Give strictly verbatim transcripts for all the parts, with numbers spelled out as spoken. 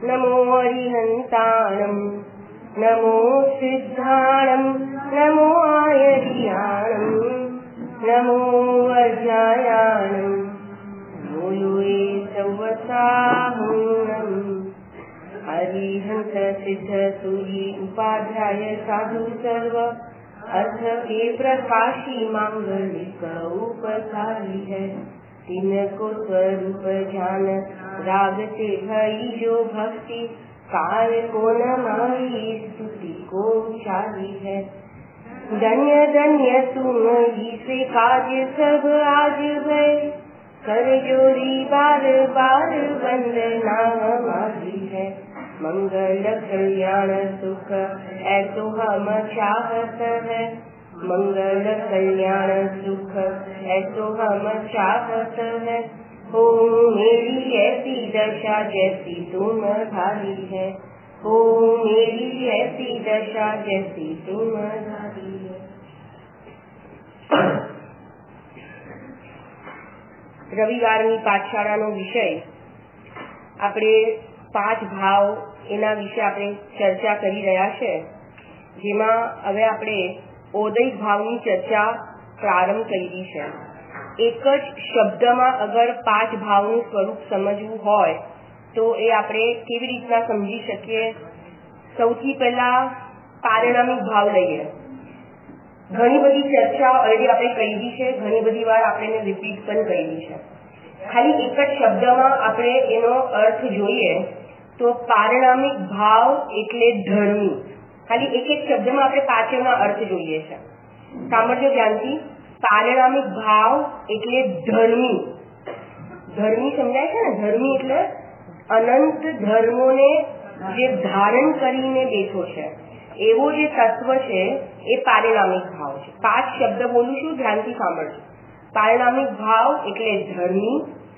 नमो हरिहंताणं नमो सिद्धाणं नमो आयर्याणं नमो वज्रायाणं बोलो ये सवसाहुणं हरिहंस सिद्ध सूरी उपाध्याय साधु सर्व अर्थ के प्रकाशी मांगलिक उपकारी है तिनको स्वरूप ज्ञान राग से भई जो भक्ति कार्य को न मारी स्तुति को चाली है धन्य धन्य तुम ही से कार्य सब आज भय कर जोड़ी बार बार वंदना हमारी है मंगल कल्याण सुख ऐसो हम चाहत है मंगल कल्याण सुख ऐसो हम चाहत है हो मेरी ऐसी दशा जैसी तुम धारी है हो मेरी ऐसी दशा जैसी तुम धारी है। રવિવારની પાઠશાળાનો વિષય આપણે પાંચ ભાવ એના વિશે આપણે ચર્ચા કરી રહ્યા છે જેમાં હવે આપણે ઓદૈક ભાવની ચર્ચા પ્રારંભ કરી છે। એક જ શબ્દમાં અગર પાંચ ભાવનું સ્વરૂપ સમજવું હોય તો એ આપણે કેવી રીતના સમજી શકીએ? સૌથી પહેલા પારિણામિક ભાવ લઈએ। ઘણી બધી ચર્ચા ઓલરેડી આપણે કરી છે, ઘણી બધી વાર આપણે રિપીટ પણ કરી છે। ખાલી એક જ શબ્દમાં આપણે એનો અર્થ જોઈએ તો પારિણામિક ભાવ એટલે ધર્મી। ખાલી એક એક શબ્દમાં આપણે પાછળના અર્થ જોઈએ છે। સાંભળજો ધ્યાનથી। પારિણામિક ભાવ એટલે ધર્મી। ધર્મી સમજાય છે ને? ધર્મી એટલે અનંત ધર્મોને જે ધારણ કરીને બેઠો છે એવો જે તત્વ છે એ પારિણામિક ભાવ છે। પાંચ શબ્દ બોલું છું, ધ્યાનથી સાંભળજો। પારિણામિક ભાવ એટલે ધર્મી,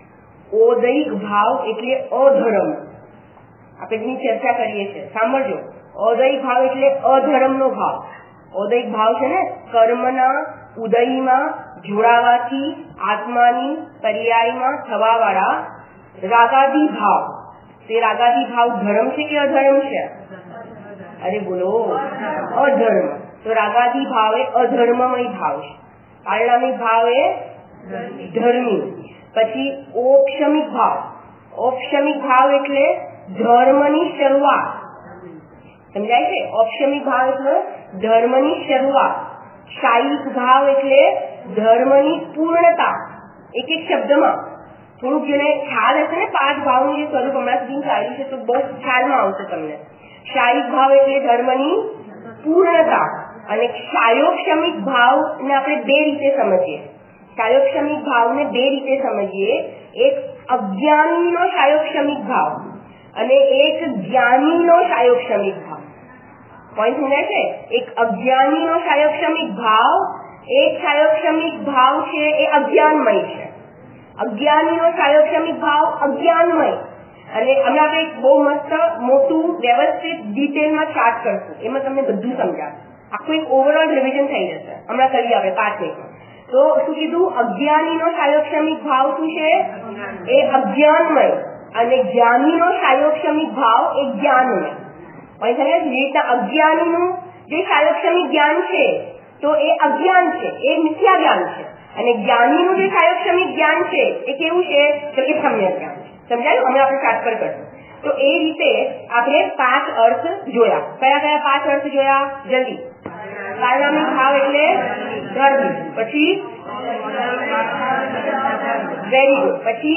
ઓદૈક ભાવ એટલે અધર્મ, આપણે જેની ચર્ચા કરીએ છીએ સાંભળજો। ઓદૈક ભાવ એટલે અધર્મનો ભાવ। ઓદૈક ભાવ છે ને કર્મના ઉદયમાં જોડાવાથી આત્માની પર્યાયમાં થવાવાળા રાગાદી ભાવ। તે રાગાદી ભાવ ધર્મ છે કે અધર્મ છે? અરે બોલો, અધર્મ। તો રાગાદી ભાવ એ અધર્મમય ભાવ છે, પારિણામિક ભાવ એ ધર્મી। પછી ઔપશમિક ભાવ। ઔપશમિક ભાવ એટલે ધર્મની શરૂઆત, સમજાય છે? ઔપશમિક ભાવ એટલે ધર્મની શરૂઆત। શાયિક ભાવ એટલે ધર્મની પૂર્ણતા। એક એક શબ્દમાં થોડુંક જેને ખ્યાલ હશે ને પાંચ ભાવનું જે સ્વરૂપ હમણાં સુધી ચાલ્યું છે તો બહુ ખ્યાલમાં આવશે તમને। શાયિક ભાવ એટલે ધર્મની પૂર્ણતા અને શાયોક્ષમિક ભાવને આપણે બે રીતે સમજીએ। શાયોક્ષમિક ભાવને બે રીતે સમજીએ। એક અજ્ઞાનીનો શાયોક્ષમિક ભાવ અને એક જ્ઞાનીનો શાયોક્ષમિક ભાવ। પોઈન્ટ સમજાય છે? એક અજ્ઞાનીનો શાયોક્ષમિક ભાવ, એક શાયોક્ષમિક ભાવ છે એ અજ્ઞાનમય છે। અજ્ઞાનીનો શાયોક્ષમિક ભાવ અજ્ઞાનમય, અને અમે આપણે એક બહુ મસ્ત મોટું વ્યવસ્થિત ડિટેલમાં ચાર્ટ કરશું, એમાં તમને બધું સમજાશે, આખું એક ઓવરઓલ રિવિઝન થઈ જશે। હમણાં કરીએ આપણે પાંચ મિનિટમાં। તો શું કીધું? અજ્ઞાનીનો શાયોક્ષમિક ભાવ શું છે? એ અજ્ઞાનમય, અને જ્ઞાનીનો શાયોક્ષમિક ભાવ એ જ્ઞાનમય। અજ્ઞાનીનું જે શાયોક્ષમિક જ્ઞાન છે તો એ અજ્ઞાન છે, એ મિથ્યા જ્ઞાન છે, અને જ્ઞાનીનું જે શાયોક્ષમિક જ્ઞાન છે એ કેવું છે? તો એ સમ્યક જ્ઞાન છે। સમજાયું? અમે આપણે ચાર્ટ પર કરશું। તો એ રીતે આપણે પાંચ અર્થ જોયા। કયા કયા પાંચ અર્થ જોયા? જલ્દી। પારિણામિક ભાવ એટલે ધર્મી, પછી વેરી ગુડ, પછી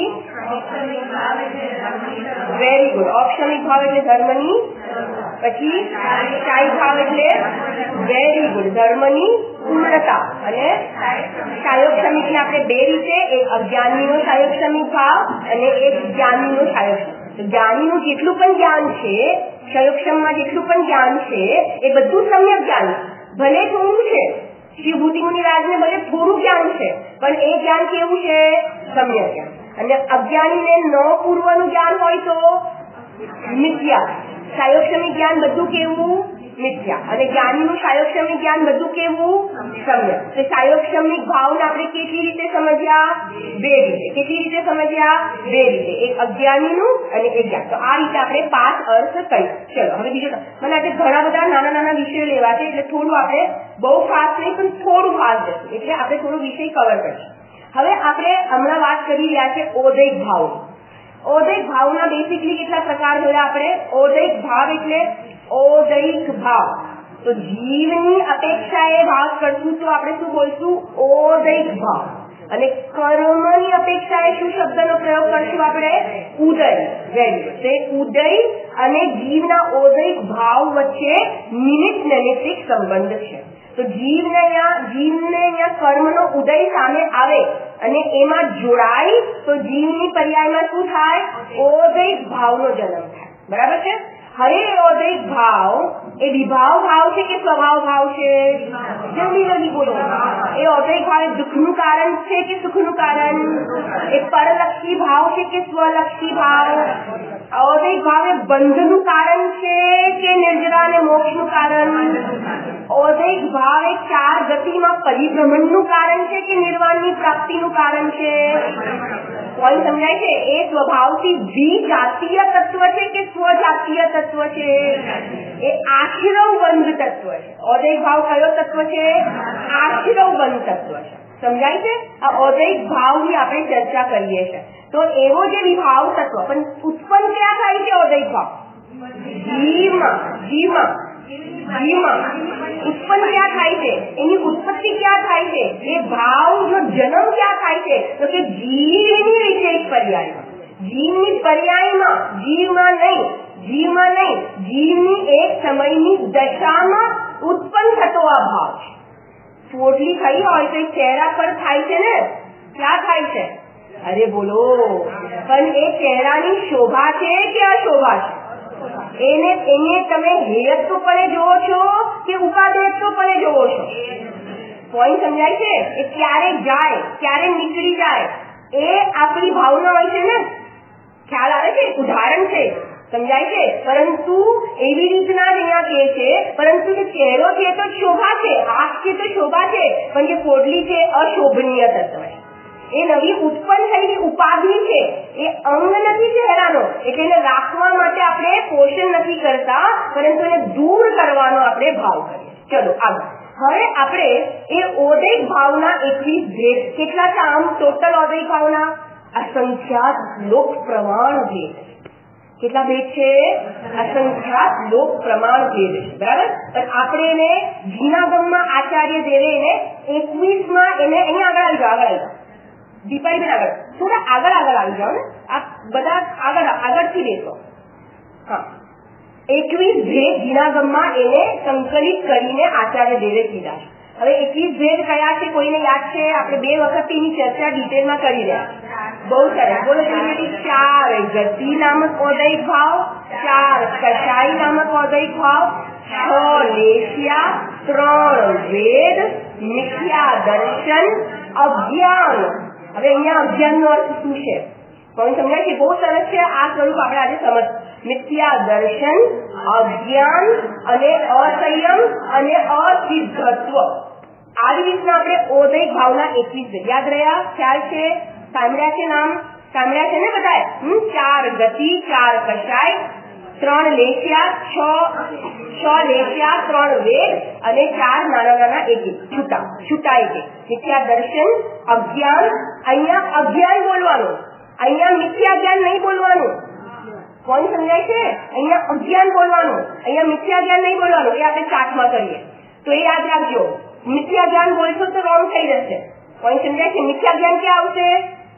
વેરી ગુડ, ઔપશમિક ભાવ એટલે ધર્મની, પછી શાયિક ભાવ એટલે વેરી ગુડ ધર્મની પૂર્ણતા, અને શાયોક્ષમિક ને આપણે બે રીતે, એક અજ્ઞાનીનો શાયોક્ષમિક ભાવ અને એક જ્ઞાનીનો શાયોક્ષમિક। જ્ઞાનીનું જેટલું પણ જ્ઞાન છે, શાયોક્ષમમાં જેટલું પણ જ્ઞાન છે એ બધું સમ્યક જ્ઞાન છે। ભલે થોડું છે, શ્રી ભૂતિ મુનિ રાજને ભલે થોડું જ્ઞાન છે પણ એ જ્ઞાન કેવું છે? સમ્યક જ્ઞાન। અને અજ્ઞાનીને ન પૂર્વનું જ્ઞાન હોય તો મિથ્યા। શાયોક્ષમિક જ્ઞાન બધું કેવું? મિથ્યા। અને જ્ઞાનીનું શાયોક્ષમિક જ્ઞાન બધું કેવું? સમ્યક. તો સાયોગસમિક ભાવને આપણે કેટલી રીતે સમજ્યા? બે રીતે. કેટલી રીતે સમજ્યા? બે રીતે. એક અજ્ઞાનીનું અને એક જ્ઞાન. તો આ રીતે આપણે પાંચ અર્થ કર્યા. ચલો હવે બીજો, મને આજે ઘણા બધા નાના નાના વિષયો લેવા છે, એટલે થોડું આપણે બહુ ફાસ્ટ નહીં પણ થોડું ફાસ્ટ જશું, એટલે આપણે થોડો વિષય કવર કરીશું. હવે આપણે હમણાં વાત કરી રહ્યા છે ઓદૈક ભાવ. ઓદૈક ભાવના બેસિકલી કેટલા પ્રકાર જોયા આપણે? ઓદૈક ભાવ એટલે ઓદૈક ભાવ, તો જીવની અપેક્ષાએ ભાવ કરશું તો આપણે શું બોલશું? ઓદૈક ભાવ. અને કર્મની અપેક્ષાએ શું શબ્દનો પ્રયોગ કરશું આપણે? ઉદય. Very good. તે ઉદય અને જીવના ઓદૈક ભાવ વચ્ચે નિમિત્ત નૈમિત્તિક સંબંધ છે. તો જીવને અહીંયા જીવને અહીંયા કર્મનો ઉદય સામે આવે અને એમાં જોડાય તો જીવની પર્યાયમાં શું થાય? ઓદૈક ભાવનો જન્મ થાય. બરાબર છે? હવે ઓદૈક ભાવ એ વિભાવ ભાવ છે કે સ્વભાવ ભાવ છે? જલ્દી જલ્દી બોલો. એ ઓદૈક ભાવ એ દુઃખનું કારણ છે કે સુખનું કારણ? એ પરલક્ષી ભાવ છે કે સ્વલક્ષી ભાવ? ઓદૈક ભાવ એ બંધનું કારણ છે કે નિર્જરા અને મોક્ષનું કારણ? ઓદૈક ભાવ એ ચાર ગતિમાં પરિભ્રમણનું કારણ છે કે નિર્વાણની પ્રાપ્તિનું કારણ છે? કોઈ સમજાય છે? એ સ્વભાવથી દ્વિજાતીય તત્વ છે કે સ્વજાતીય તત્વ છે? એ આશ્રવ બંધ તત્વ છે. ઓદૈક ભાવ કયો તત્વ છે? આશ્રવ બંધ તત્વ છે. સમજાય છે? આ ઓદૈક ભાવની આપણે ચર્ચા કરીએ છીએ. તો એવો જે વિભાવ તત્વ પણ ઉત્પન્ન ક્યાં થાય છે? ઓદૈક ભાવ જીવમાં જીવમાં જીવમાં ઉત્પન્ન ક્યાં થાય છે? એની ઉત્પત્તિ ક્યાં થાય છે? એ ભાવનો જન્મ ક્યાં થાય છે? તો કે જીવની વિશેષ પર્યાયમાં. જીવની પર્યાયમાં, જીવમાં નહીં, જીવમાં નહીં, જીવની એક સમયની દશામાં ઉત્પન્ન થતો આ ભાવ છે. પોટલી થઈ હોય તો ચહેરા પર થાય છે ને? ક્યાં થાય છે? અરે બોલો. પણ એ ચહેરાની શોભા છે કે અશોભા છે? એને એને તમે હેયત્વપણે જોવો છો કે ઉપાદેયત્વપણે જોવો છો? પોઈન્ટ સમજાય છે? એ ક્યારે જાય, ક્યારે નીકળી જાય, એ આપણી ભાવના હોય છે ને? ખ્યાલ આવે છે? ઉદાહરણ છે, સમજાય છે? પરંતુ એવી રીતના જ અહીંયા કહે છે, પરંતુ જે ચહેરો છે તો શોભા છે, આંખ છે તો શોભા છે, પણ જે પોટલી છે અશોભનીય તત્વ છે. એ નવી ઉત્પન્ન થયેલી ઉપાધિ છે, એ અંગ નથી ચહેરાનો, એટલે એને રાખવા માટે આપણે પોષણ નથી કરતા, પરંતુ એને દૂર કરવાનો આપણે ભાવ કરીએ. ચલો આગળ. હવે આપણે એ ઓદૈક ભાવના એકવીસ ભેદ કેટલા છે? આમ ટોટલ ઓદૈક ભાવના અસંખ્યાત લોક પ્રમાણ ભેદ. કેટલા ભેદ છે? અસંખ્યાત લોક પ્રમાણ ભેદ છે. બરાબર? પણ આપણે એને જીનાગમમાં આચાર્ય દેવે એને એકવીસ માં એને અહીંયા આગળ આવી જાવ, આગળ આવી જાવ દીપાઈબેન, આગળ થોડા આગળ આગળ આવી જાઓ ને. આ બધા આગળ આગળથી બેસો. હા, એકવીસ ભેદ જીનાગમમાં એને સંકલિત કરીને આચાર્ય દેવે કીધા છે. હવે એકવીસ ભેદ કયા છે? કોઈને યાદ છે? આપણે બે વખત એની ચર્ચા ડિટેલમાં કરી રહ્યા. બહુ સરસ. બોલો જલ્દી. ચાર ગતિ નામક ઓદૈક ભાવ, ચાર કષાય નામક ઓદૈક ભાવ, છ લેશિયા, ત્રણ વેદ, મિથ્યા દર્શન, અજ્ઞાન. હવે અહીંયા અજ્ઞાન નો અર્થ શું છે? કોઈ સમજાય છે? બહુ સરસ છે. આ સ્વરૂપ આપણે આજે સમજ. મિથ્યા દર્શન, અજ્ઞાન અને અસંયમ અને અસિદ્ધત્વ. આવી રીતના આપણે ઓદૈક ભાવના એકવીસ યાદ રહ્યા? ખ્યાલ છે? સાંભળ્યા છે? નામ સાંભળ્યા છે ને બધાએ? હમ ચાર ગતિ, ચાર કષાય, ત્રણ લેશિયા, છ છ લેશિયા, ત્રણ વેદ અને ચાર નાના નાના એક એક છૂટા છૂટા એક એક. મિથ્યા દર્શન, અજ્ઞાન. અહીંયા અજ્ઞાન બોલવાનું, અહીંયા મિથ્યા જ્ઞાન નહીં બોલવાનું. કોણ સમજાય છે? અહીંયા અજ્ઞાન બોલવાનું, અહીંયા મિથ્યા જ્ઞાન નહીં બોલવાનું. એ આપણે ચાર્ટમાં કરીએ તો એ યાદ રાખજો. મિથ્યા જ્ઞાન બોલશો તો રોંગ થઈ જશે. કોણ સમજાય છે? મિથ્યા જ્ઞાન ક્યાં આવશે?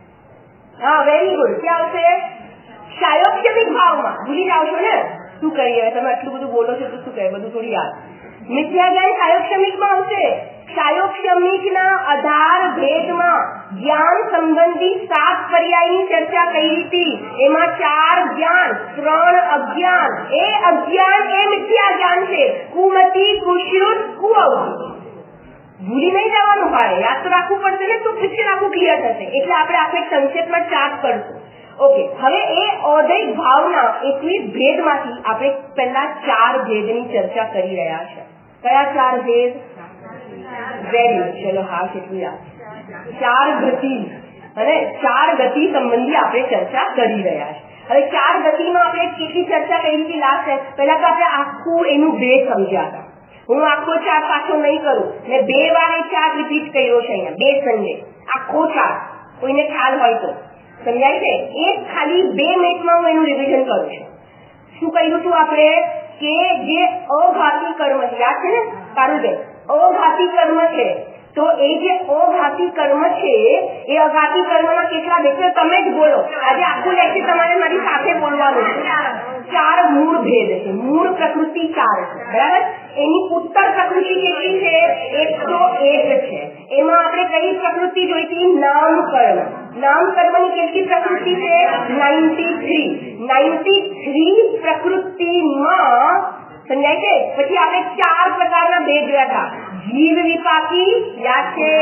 હા, વેરી ગુડ. ક્યાં આવશે? સાયોગસમિક ભાવમાં. ભૂલી જાવ છો ને? શું કરીએ? તમે આટલું બધું બોલો છો તો શું કહે? બધું થોડી યાદ. મિથ્યા જ્ઞાન સાયોગસમિકમાં આવશે. સાયોગસમિકના આધાર ભેદમાં જ્ઞાન સંબંધી સાત પર્યાયની ચર્ચા કરી હતી. એમાં ચાર જ્ઞાન, ત્રણ અજ્ઞાન. એ અજ્ઞાન એ મિથ્યા જ્ઞાન છે. કુમતી, કુશ્રુત, કુઅવધિ. ભૂલી નહીં જવાનું ભાઈ, યાદ તો રાખવું પડશે ને, તો પિક્ચર આખું ક્લિયર થશે. એટલે આપણે આપણે સંક્ષેપમાં ચાર્ટ કરશું. ઓકે, હવે એ ઓદૈક ભાવના એકવીસ ભેદમાંથી આપણે પહેલા ચાર ભેદની ચર્ચા કરી રહ્યા છે. કયા ચાર ભેદ? વેરી ચલો હા કેટલું યાદ, ચાર ગતિ અને ચાર ગતિ સંબંધી આપણે ચર્ચા કરી રહ્યા છે. હવે ચાર ગતિમાં આપણે કેટલી ચર્ચા કરી હતી લાસ્ટ, પહેલા તો આપણે આખું એનું બે સમજ્યા હતા. હું આખો ચાર પાછો નહીં કરું, મેં બે વાર એ ચાર રિપીટ કર્યો છે અહીંયા, બે સંડે આખો ચાર, કોઈને ખ્યાલ હોય તો સમજાય છે. એક ખાલી બે મિનિટમાં હું એનું રિવિઝન કરું છું. શું કહ્યું હતું આપણે કે જે અઘાતી કર્મ છે, યાદ છે ને પારુલબેન, અઘાતી કર્મ છે, તો એ જે અઘાતી કર્મ છે એ અઘાતી કર્મના કેટલા ભેદ છે તમે જ બોલો. આજે આખું લેક્ચર તમારે મારી સાથે બોલવાનું છે. ચાર મૂળ ભેદ છે, મૂળ પ્રકૃતિ ચાર છે, બરાબર. એની ઉત્તર પ્રકૃતિ કેટલી છે? એકસો એક છે. એમાં આપણે કઈ પ્રકૃતિ જોઈ હતી? નામ કર્મ. નામ કર્મની કેટલી પ્રકૃતિ છે? Ninety three. નાઇન્ટી થ્રી પ્રકૃતિમાં સમજાય છે. પછી આપણે ચાર પ્રકારના ભેદ જોયા હતા. જીવ વિપાકી, યાદ છે?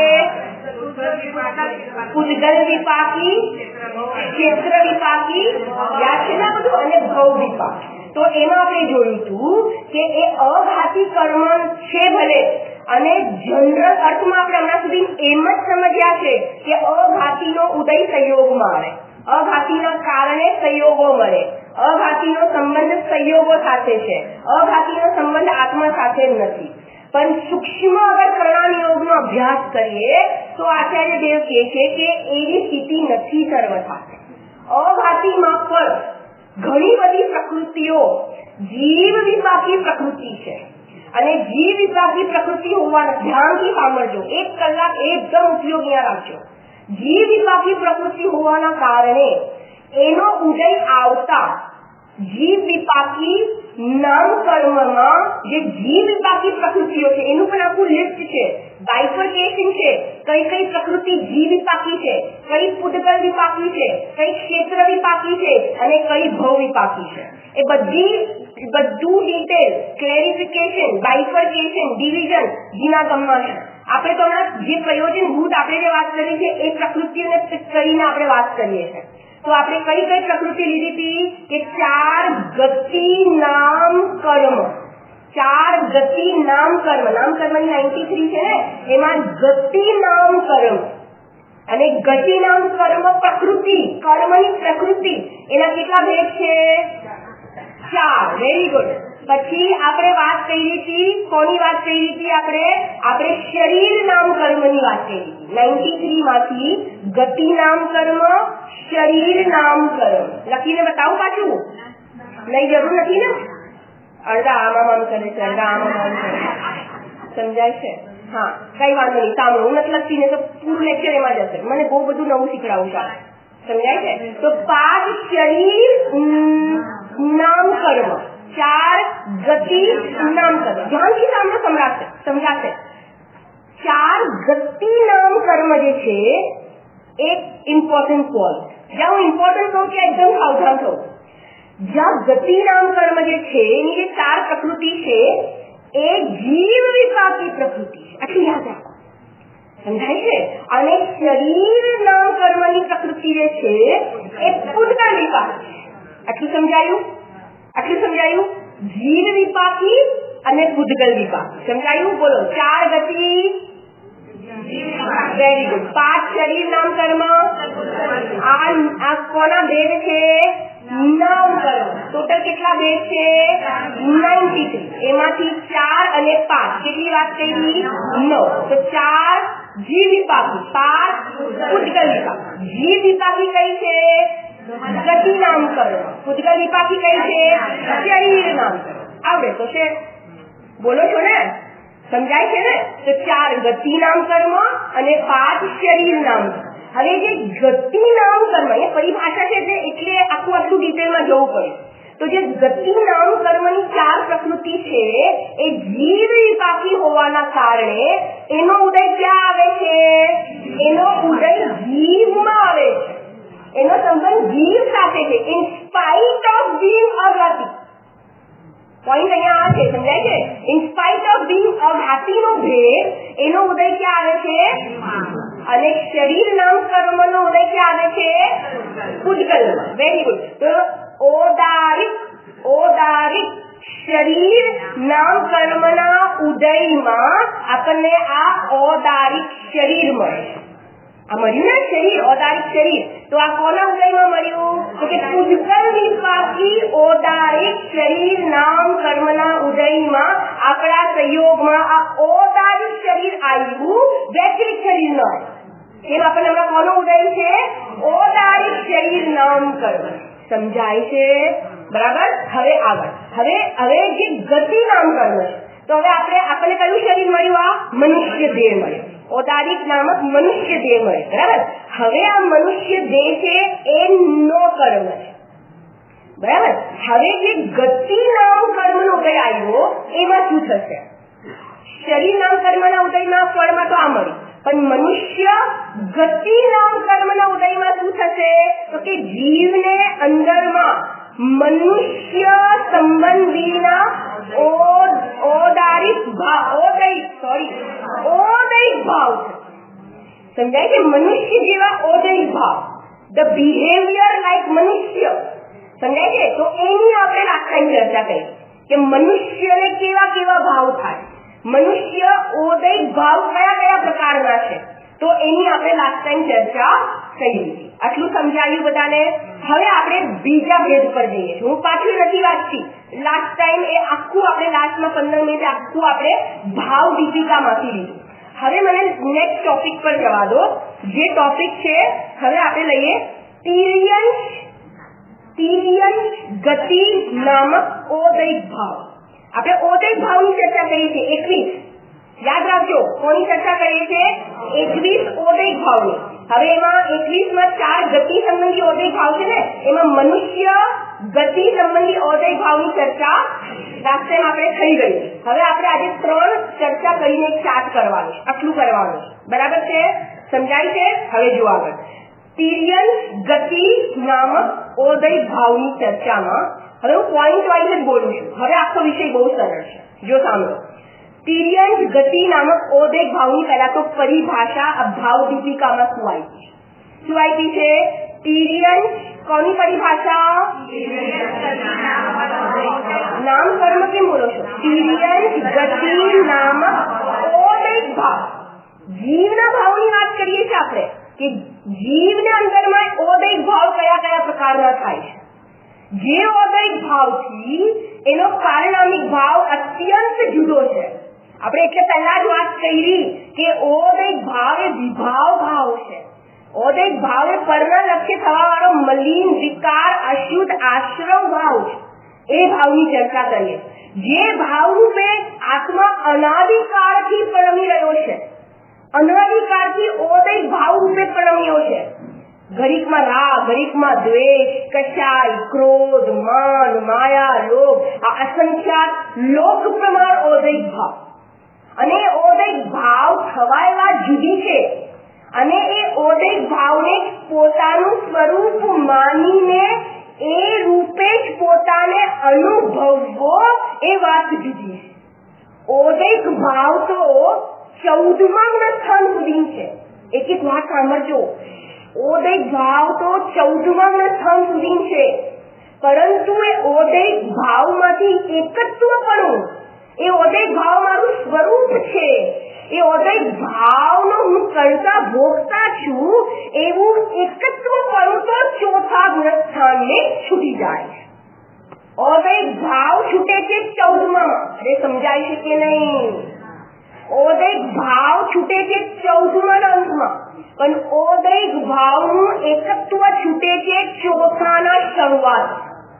પૂતગલ વિપાકી, ક્ષેત્ર વિપાકી, યાદ છે ને બધું, અને ભવ વિપાકી. તો એમાં આપણે જોયું હતું કે એ અઘાતી કર્મ છે ભલે, અને જનરલ અર્થમાં આપણે હમણાં સુધી એમ જ સમજ્યા છે કે અઘાતીનો ઉદય સંયોગમાં આવે, અઘાતીના કારણે સંયોગો મળે, અઘાતીનો સંબંધ સંયોગો સાથે છે, અઘાતીનો સંબંધ આત્મા સાથે નથી. પણ સૂક્ષ્મ અગર પ્રણાલીયોગનો અભ્યાસ કરીએ તો આચાર્ય દેવ કહે છે કે એવી સ્થિતિ નથી સર્વથા. અઘાતીમાં પણ ઘણી બધી પ્રકૃતિઓ જીવ વિપાકી પ્રકૃતિ છે, અને જીવ વિપાકી પ્રકૃતિ હોવાના, ધ્યાનથી સાંભળજો, એક કલાક એકદમ ઉપયોગી રાખજો. જીવ વિપાકી પ્રકૃતિ હોવાના કારણે એનો ઉદય આવતા જીવ વિપાકી નામ કર્મમાં જે જીવ વિપાકી પ્રકૃતિઓ છે એનું પણ આખું લિસ્ટ છે, બાયફર્કેશન છે, કઈ કઈ પ્રકૃતિ જીવ વિપાકી છે, કઈ પૂતગલ વિપાકી છે, કઈ ક્ષેત્ર વિપાકી છે, અને કઈ ભવ વિપાકી છે. એ બધી બધું ડિટેલ ક્લેરિફિકેશન, બાયફર્કેશન, ડિવિઝન જીના ગમમાં છે. આપણે તો જે પ્રયોજનભૂત આપણે જે વાત કરી છે એ પ્રકૃતિઓને કરીને આપણે વાત કરીએ છીએ. તો આપણે કઈ કઈ પ્રકૃતિ લીધી હતી કે ચાર ગતિ નામ કર્મ, ચાર ગતિ નામ કર્મ, નામ કર્મની નાઇન્ટી થ્રી છે ને, એમાં ગતિ નામ કર્મ અને ગતિ નામ કર્મ પ્રકૃતિ, કર્મની પ્રકૃતિ, એના કેટલા ભેદ છે? ચાર. Very good. પછી આપણે વાત કરી હતી, કોની વાત કરી હતી? આપણે આપણે શરીર નામ કર્મની વાત કરી હતી. નાઇન્ટી થ્રી માંથી ગતિ નામ કર્મ, શરીર નામ કર્મ. લખીને બતાવું પાછું? નહીં, જરૂર નથી ને. અડધા આમાં આમ કરે છે, અડધા આમાં આમ કરે છે. સમજાય છે? હા, કઈ વાંધો નહીં. સાંભળો, હું નથી લખતી ને તો પૂરું લેક્ચર એમાં જશે. મને બહુ બધું નવું શીખડાવું છે. સમજાય છે? તો પાંચ શરીર નામ કર્મ, ચાર ગતિ નામ કર્મ. ધ્યાનથી સાંભળો, સમજાશે સમજાશે. ચાર ગતિ નામ કર્મ જે છે એક ઇમ્પોર્ટન્ટ પોઈન્ટ, જ્યાં હું ઇમ્પોર્ટન્ટ કહું ત્યાં એકદમ સાવધાન થવું. જ્યાં ગતિ નામ કર્મ જે છે એની જે ચાર પ્રકૃતિ છે એ જીવ વિપાકી પ્રકૃતિ છે, આટલું યાદ રાખો. સમજાય છે? અને શરીર નામ કર્મની પ્રકૃતિ જે છે એ પૂતગલ વિપાકી છે. આટલું સમજાયું? આટલું સમજાયું? જીવ વિપાકી અને પૂતગલ વિપાકી સમજાયું? બોલો. ચાર ગતિ, વેરી ગુડ. પાંચ શરીર નામ કર્મ, આ કોના ભેદ છે? નામ કર્મ. ટોટલ કેટલા ભેદ છે? Ninety three. એમાંથી ચાર અને પાંચ કેટલી વાત કરી? નવ. તો ચાર જીવ વિપાકી, પાંચ પૂતગલ વિપાકી. જીવ વિપાકી કઈ છે? ગતિ નામ કર્મ. પૂતગલ વિપાકી કઈ છે? શરીર નામ કર્મ. આવડે તો છે? બોલો છો ને? સમજાય છે ને? તો ચાર ગતિ નામ કર્મ અને પાંચ શરીર નામ કર્મ. હવે જે ગતિ નામ કર્મ એ પરિભાષા છે એટલે આખું આટલું ડિટેલમાં જવું પડે. તો જે ગતિ નામ કર્મની ચાર પ્રકૃતિ છે એ જીવ વિપાકી હોવાના કારણે એનો ઉદય ક્યાં આવે છે? એનો ઉદય જીવમાં આવે છે. એનો સંબંધ જીવ સાથે છે, ઇન સ્પાઇટ ઓફ બીઇંગ અઘાતી. પોઈન્ટ અહીંયા આ છે, સમજાય છે? ઇન સ્પાઇટ ઓફ બીઇંગ અઘાતીનો ભેદ એનો ઉદય ક્યાં આવે છે? અને શરીર નામ કર્મનો ઉદય ક્યાં આવે છે? પૂતગલમાં. Very good. તો ઓદારિક ઓદારિક શરીર નામ કર્મના ઉદયમાં આપણને આ ઓદારિક શરીર મળે. આ મળ્યું ને શરીર, ઓદારિક શરીર. તો આ કોના ઉદયમાં મળ્યું? તો કે પૂજગલ નિપાકી ઓદારિક શરીર નામ કર્મના ઉદયમાં આપણા સંયોગમાં આ ઓદારિક શરીર આવ્યું, વૈશ્વિક શરીર ન આવ્યું. એમ આપણને હમણાં કોનો ઉદય છે? ઓદારિક શરીર નામ કર્મ. સમજાય છે? બરાબર. હવે આગળ હવે હવે જે ગતિ નામ કર્મ છે, તો હવે આપણે આપણને કયું શરીર મળ્યું? આ મનુષ્ય દેહ મળ્યો, ઓદારિક નામક મનુષ્ય દેહ મળે. બરાબર. હવે આ મનુષ્ય દેહ છે એ નો કર્મ છે. બરાબર. હવે જે ગતિ નામ કર્મનો ઉદય આવ્યો એમાં શું થશે? શરીર નામ કર્મના ઉદયમાં ફળમાં તો આ મળ્યું, પણ મનુષ્ય ગતિ નામ કર્મના ઉદયમાં શું થશે? તો કે જીવને અંદરમાં મનુષ્ય સંબંધીના ઓદારિક ભાવ ઓદૈક સોરી ઓદૈક ભાવ છે. સમજાય છે? મનુષ્ય જેવા ઓદૈક ભાવ, ધ બિહેવિયર લાઈક મનુષ્ય. સમજાય છે? તો એની આપણે લાક્ષણિક ચર્ચા કરી કે મનુષ્યને કેવા કેવા ભાવ થાય, મનુષ્ય ઓદૈક ભાવ કયા કયા પ્રકારના છે, તો એની આપણે લાક્ષણિક ચર્ચા કરી. આટલું સમજાયું બધાને? હવે આપણે બીજા ભેદ પર જઈએ છીએ. હું પાછું નથી વાંચતી, લાસ્ટ ટાઈમ એ આખું આપણે લાસ્ટમાં પંદર મિનિટ આખું આપણે ભાવ દીપિકામાંથી લીધું. હવે મને નેક્સ્ટ ટોપિક પર જવા દો. જે ટોપિક છે હવે આપણે લઈએ તિર્યંશ તિર્યંશ ગતિ નામક ઓદૈક ભાવ. આપણે ઓદૈક ભાવની ચર્ચા કરીએ છીએ એકવીસ. યાદ રાખજો, કોની ચર્ચા કરીએ છીએ? એકવીસ ઓદૈક ભાવની. હવે એમાં એકવીસ માં ચાર ગતિ સંબંધી ઓદૈક ભાવ છે ને, એમાં મનુષ્ય ગતિ સંબંધી ઓદૈક ભાવની ચર્ચા લાસ્ટ ટાઈમ આપણે થઈ ગઈ. હવે આપણે આજે ત્રણ ચર્ચા કરીને સ્ટાર્ટ કરવાનું છે. આટલું કરવાનું છે. બરાબર છે? સમજાય છે? હવે જો આગળ તિર્યંશ ગતિ નામક ઓદૈક ભાવની ચર્ચામાં હવે હું પોઈન્ટ વાઇઝ જ બોલું છું. હવે આખો વિષય બહુ સરળ છે. જો સાંભળો. તિર્યંશ ગતિ નામક ઓદૈક ભાવની પહેલા તો પરિભાષા ભાવ દીપિકામાં શું આવી છે? શું આવી છે? તિર્યંશ કોની પરિભાષા? નામ કર્મ કેમ બોલો છો? તિર્યંશ ગતિ નામક ઓદૈક ભાવ. જીવના ભાવની વાત કરીએ છીએ આપણે કે જીવના અંદરમાં ઓદૈક ભાવ કયા કયા પ્રકારના થાય છે. જે ઓદૈક ભાવથી એનો પારિણામિક ભાવ અત્યંત જુદો છે. આપણે એટલે પહેલા જ વાત કરી કે ઓદૈક ભાવ એ વિભાવ ભાવ છે. ઓદૈક ભાવ એ પરના લક્ષ્ય થવા વાળો મલિન વિકાર અશુદ્ધ આશ્રવ ભાવ છે. એ ભાવની ચર્ચા કરીએ. જે ભાવ રૂપે આત્મા અનાદિકાળથી પરમી રહ્યો છે, અનાદિકાળથી ઓદૈક ભાવ રૂપે પરમ્યો છે. ઘડીકમાં રાગ, ઘડીકમાં દ્વેષ, કશાય, ક્રોધ, માન, માયા, લોભ, આ અસંખ્યાત લોક પ્રમાણ ઓદૈક ભાવ. અને એ ઓદૈક ભાવ થવા એવા જુદી છે, અને એ ઓદૈક ભાવને પોતાનું સ્વરૂપ માનીને એ રૂપે જ પોતાને અનુભવવો એ વાત જુદી છે. ઓદૈક ભાવ તો ચૌદમા સ્થાન સુધી છે. એક એક વાત સાંભળજો. ઓદૈક ભાવ તો ચૌદમા સ્થાન સુધી છે, પરંતુ એ ઓદૈક ભાવમાંથી એકત્વપણું, એ ઓદૈક ભાવ મારું સ્વરૂપ છે, એ ઓદૈક ભાવનો હું કરતા ભોગતા છું, એવું એકત્વપણું તો ચોથા ગુણસ્થાનને છૂટી જાય છે. ઓદૈક ભાવ છૂટે છે ચૌદમાં. અરે સમજાય છે કે નહીં? ઓદૈક ભાવ છૂટે છે ચૌદમા અંકમાં, પણ ઓદૈક ભાવનું એકત્વ છૂટે છે ચોથાના શરૂઆત.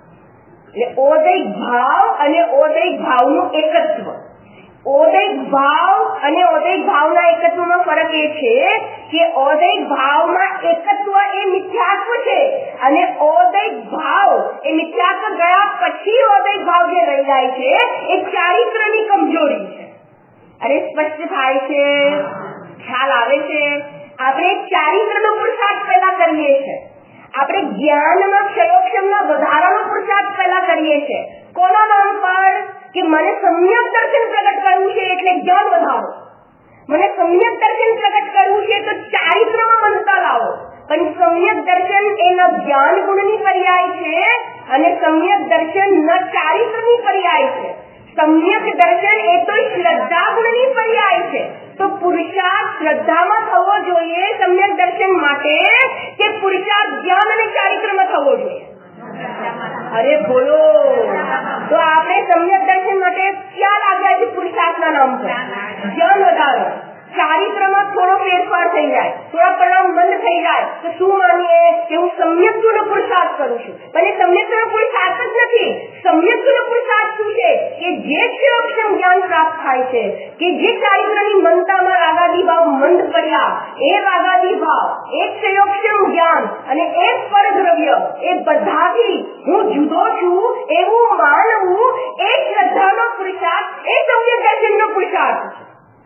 એટલે ઓદૈક ભાવ અને ઓદૈક ભાવનું એકત્વ. ઓદૈક ભાવ અને ઓદૈક ભાવના એકત્વમાં ફરક એ છે કે ઓદૈક ભાવમાં એકત્વ એ મિથ્યાત્વ છે, અને ઓદૈક ભાવ એ મિથ્યાત્વ ગયા પછી ઓદૈક ભાવ જે રહી જાય છે એ ચારિત્રની કમજોરી છે. અરે સ્પષ્ટ થાય છે? ખ્યાલ આવે છે? આપણે ચારિત્રનો પુરુષાર્થ પહેલા કરીએ છીએ. આપણે જ્ઞાનમાં ક્ષયોક્ષમના વધારાનો પુરુષાર્થ પહેલા કરીએ છીએ. કોના નામ પર? કે મને સમ્યક દર્શન પ્રગટ કરવું છે એટલે જ્ઞાન વધારો, મને સમ્યક દર્શન પ્રગટ કરવું છે તો ચારિત્રમાં મનતા લાવો. પણ સમ્યક દર્શન એના જ્ઞાન ગુણની પર્યાય છે, અને સમ્યક દર્શન ન ચારિત્રની પર્યાય છે. સમ્યક દર્શન એ તો શ્રદ્ધા ગુણની પર્યાય છે. તો પુરુષાર્થ શ્રદ્ધામાં થવો જોઈએ સમ્યક દર્શન માટે, કે પુરુષાર્થ જ્ઞાન અને ચારિત્રમાં થવો જોઈએ? અરે બોલો. તો આપણે સમ્યક દર્શન માટે ક્યાં લાગ્યા છે? પુરુષાર્થના નામ પર જ્ઞાન વધારો, ચારિત્રમાં થોડો ફેરફાર થઈ જાય, થોડા પરિણામ બંધ થઈ જાય તો શું માનીએ કે હું સમ્યક ગુણ પુરુષાર્થ કરું છું? પણ એ સમ્યક ગુણ પુરુષાર્થ જ નથી. સમ્યક ગુણ પુરુષાર્થ શું છે? કે જે ક્ષયોક્ષમ જ્ઞાન પ્રાપ્ત થાય છે, કે જે ચારિત્રની મનતામાં રાગાદી ભાવ મંદ પડ્યા, એ રાગાદી ભાવ, એ ક્ષયોક્ષમ જ્ઞાન અને એ પરદ્રવ્ય, એ બધાથી હું જુદો છું એવું માનવું, એ શ્રદ્ધાનો પુરુષાર્થ, એ સમ્યક દર્શનનો પુરુષાર્થ છે.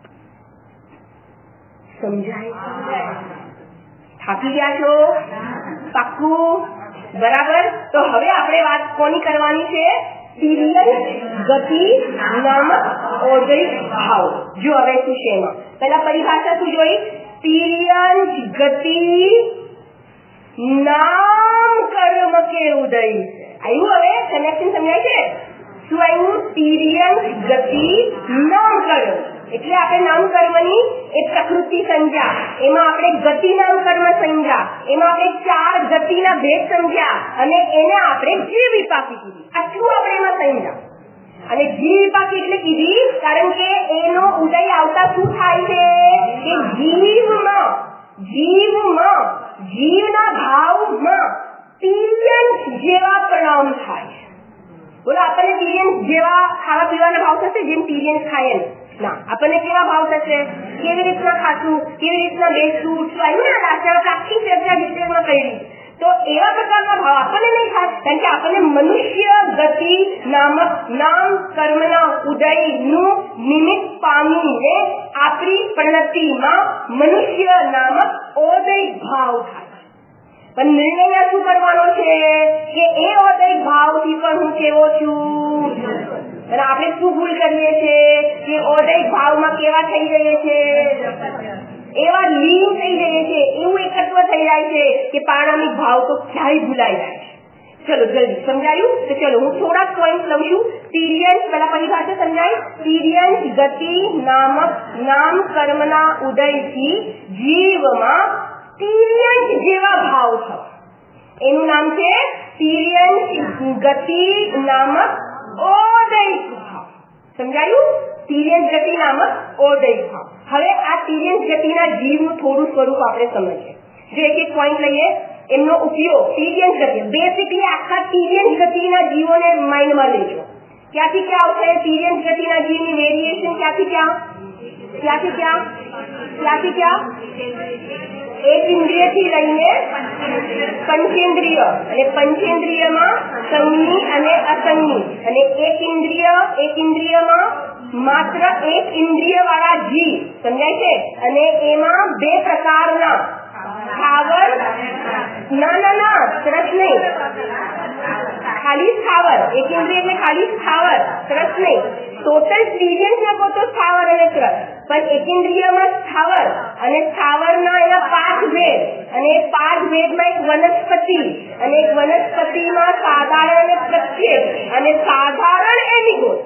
સમજાય? થાકી ગયા છો? પાક્કું? બરાબર. તો હવે આપણે વાત કોની કરવાની છે? તિર્યંશ ગતિ નામક ઔદયિક ભાવ. જો હવે શું છે એમાં, પેલા પરિભાષા શું જોઈ? તિર્યંશ ગતિ નામ કર્મ કે ઉદય છે. આવ્યું? હવે કનેક્શન સમજાય છે? શું આવ્યું? તિર્યંશ ગતિ નામ કર્મ એટલે આપણે નામ કર્મની એક પ્રકૃતિ સમજ્યા, એમાં આપણે ગતિ નામ કર્મ સમજ્યા, એમાં આપણે ચાર ગતિના ભેદ સમજ્યા અને એને આપણે જીવ વિપાકી કીધી. આટલું આપણે એમાં સમજ્યા. અને જીવ વિપાકી એટલે કીધી કારણ કે એનો ઉદય આવતા શું થાય છે કે જીવમાં જીવમાં જીવના ભાવમાં તિર્યંશ જેવા પરિણામ થાય છે. બોલો, આપણને તિર્યંશ જેવા ખાવા પીવાના ભાવ થશે જેમ તિર્યંશ ખાય ના? આપણને કેવા ભાવ થશે? કેવી રીતના ખાશું, કેવી રીતના બેસવું, ઉઠવાનું ને રાષ્ટ્ર આખી ચર્ચા ડિટેલમાં કરી. તો એવા પ્રકારના ભાવ આપણને નહીં થાય, કારણ કે આપણને મનુષ્ય ગતિ નામક નામ કર્મના ઉદયનું નિમિત્ત પામીને આપણી પ્રણતિમાં મનુષ્ય નામક ઔદયિક ભાવ થાય. પણ નિર્ણય શું કરવાનો છે કે એ ઔદયિક ભાવથી પણ હું કેવો છું? અને આપણે શું ભૂલ કરીએ છીએ કે ઔદયિક ભાવમાં કેવા થઈ જઈએ છે? એવા લીન થઈ જઈએ છે, એવું એકત્વ થઈ જાય છે કે પારણામિક ભાવ તો ક્યાંય ભૂલાઈ જાય છે. ચલો જલ્દી સમજાયું? તો ચલો હું થોડાક પોઈન્ટ લઉં છું. તિર્યંશ, પેલા પરિભાષા સમજાય. તિર્યંશ ગતિ નામક નામ કર્મના ઉદયથી જીવમાં તિર્યંશ જેવા ભાવ થવા, એનું નામ છે તિર્યંશ ગતિ નામક ઔદયિક ભાવ. સમજાયું? તિર્યંશ ગતિ નામક ઔદયિક ભાવ. હવે આ તિર્યંશ ગતિના જીવનું થોડું સ્વરૂપ આપણે સમજીએ. જો એક એક પોઈન્ટ લઈએ, એમનો ઉપયોગ. તિર્યંશ ગતિ બેસિકલી આખા તિર્યંશ ગતિના જીવોને માઇન્ડમાં લેજો. ક્યાંથી ક્યાં આવશે? તિર્યંશ ગતિના જીવની વેરિએશન ક્યાંથી ક્યાં ક્યાંથી ક્યાં ક્યાંથી ક્યાં એક ઇન્દ્રિય થી લઈને પંચેન્દ્રિય, અને પંચેન્દ્રિયમાં સંજ્ઞી અને અસંજ્ઞી, અને એક ઇન્દ્રિય એક ઇન્દ્રિયમાં માત્ર એક ઇન્દ્રિય વાળા જીવ. સમજાય છે? અને એમાં બે પ્રકારના સ્થાવર, ના ના ના સરસ નહીં, ખાલી સ્થાવર. એક ઇન્દ્રિય એટલે ખાલી સ્થાવર, સરસ નહીં. ટોટલ તિર્યંશ ના કહો તો સ્થાવર અને સરસ, પણ એક ઇન્દ્રિયમાં સ્થાવર અને સ્થાવરના એના પાંચ ભેદ, અને એ પાંચ ભેદમાં એક વનસ્પતિ, અને એક વનસ્પતિમાં સાધારણ અને પ્રત્યેક, અને સાધારણ એ નિગોદ.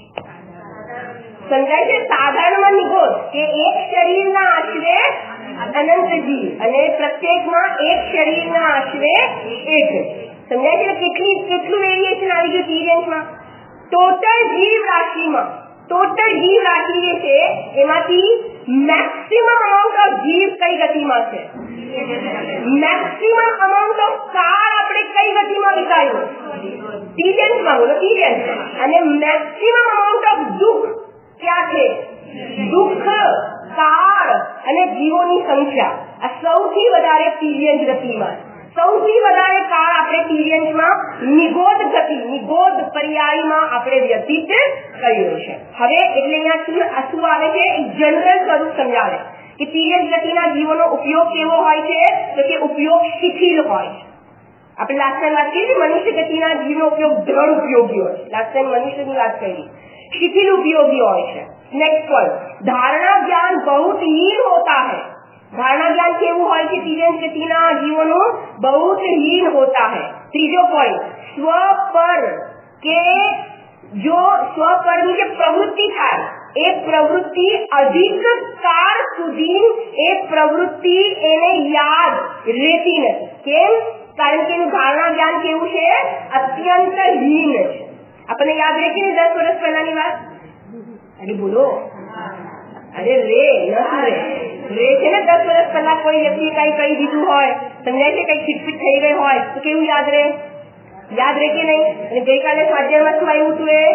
સમજાય છે? સાધારણમાં નિગોદ કે એક શરીરના આશરે અનંત જીવ, અને પ્રત્યેકમાં એક શરીરના આશરે એક. સમજાય છે? કેટલી કેટલું વેરિએશન આવી ગયું તિર્યંશમાં. ટોટલ જીવ રાશિમાં ટોટલ જીવ રાશિ જે છે એમાંથી મેક્સિમમ અમાઉન્ટ ઓફ જીવ કઈ ગતિમાં છે? મેક્સિમમ અમાઉન્ટ ઓફ કાળ આપણે કઈ ગતિમાં વિતાવ્યો? તિર્યંશમાં. બોલો, તિર્યંશ. અને મેક્સિમમ અમાઉન્ટ ઓફ દુઃખ ક્યાં છે? દુઃખ, કાળ અને જીવોની સંખ્યા. આ સૌથી વધારે તિર્યંશ ગતિમાં, સૌથી વધારે કાળ આપણે તિર્યંશમાં નિગોદ ગતિ, નિગોદ પર્યાયમાં આપણે વ્યતીત કર્યો છે. હવે એટલે અહીંયા શું આવે છે? એક જનરલ સ્વરૂપ સમજાવે કે તિર્યંશ ગતિના જીવોનો ઉપયોગ કેવો હોય છે? તો કે ઉપયોગ શિથિલ હોય છે. આપણે લાસ્ટ ટાઈમ વાત કરી મનુષ્ય ગતિના જીવનો ઉપયોગ દ્રઢ ઉપયોગી હોય છે. લાસ્ટ ટાઈમ મનુષ્યની વાત કરી, શિથિલ ઉપયોગી હોય છે. नेक्स्ट पॉइंट, धारणा ज्ञान बहुत हीन होता है, धारणा ज्ञान केवू होय छे तिर्यंक गतिना जीवोनुं बहुत हीन होता है। त्रीजो पॉइंट, स्व पर के जो स्व पરની જે પ્રવૃત્તિ થાય એ પ્રવૃત્તિ અધિક કાળ સુધી એ પ્રવૃત્તિ એને યાદ રહેતી નથી। કેમ? કારણ કે એનું ધારણા જ્ઞાન કેવું છે? અત્યંત હીન છે। આપણને યાદ રહે કે દસ વર્ષ પહેલાની વાત? અરે બોલો, અરે રે નથી રે રે છે ને દસ વર્ષ પહેલા કોઈ વ્યક્તિ કઈ કહી દીધું હોય, સમજાય છે, કઈ ખીટપીટ થઈ ગઈ હોય તો કેવું યાદ રહે? યાદ રહે કે નહીં? અને ગઈકાલે સ્વાધ્યાયમાં શું આવ્યું હતું એ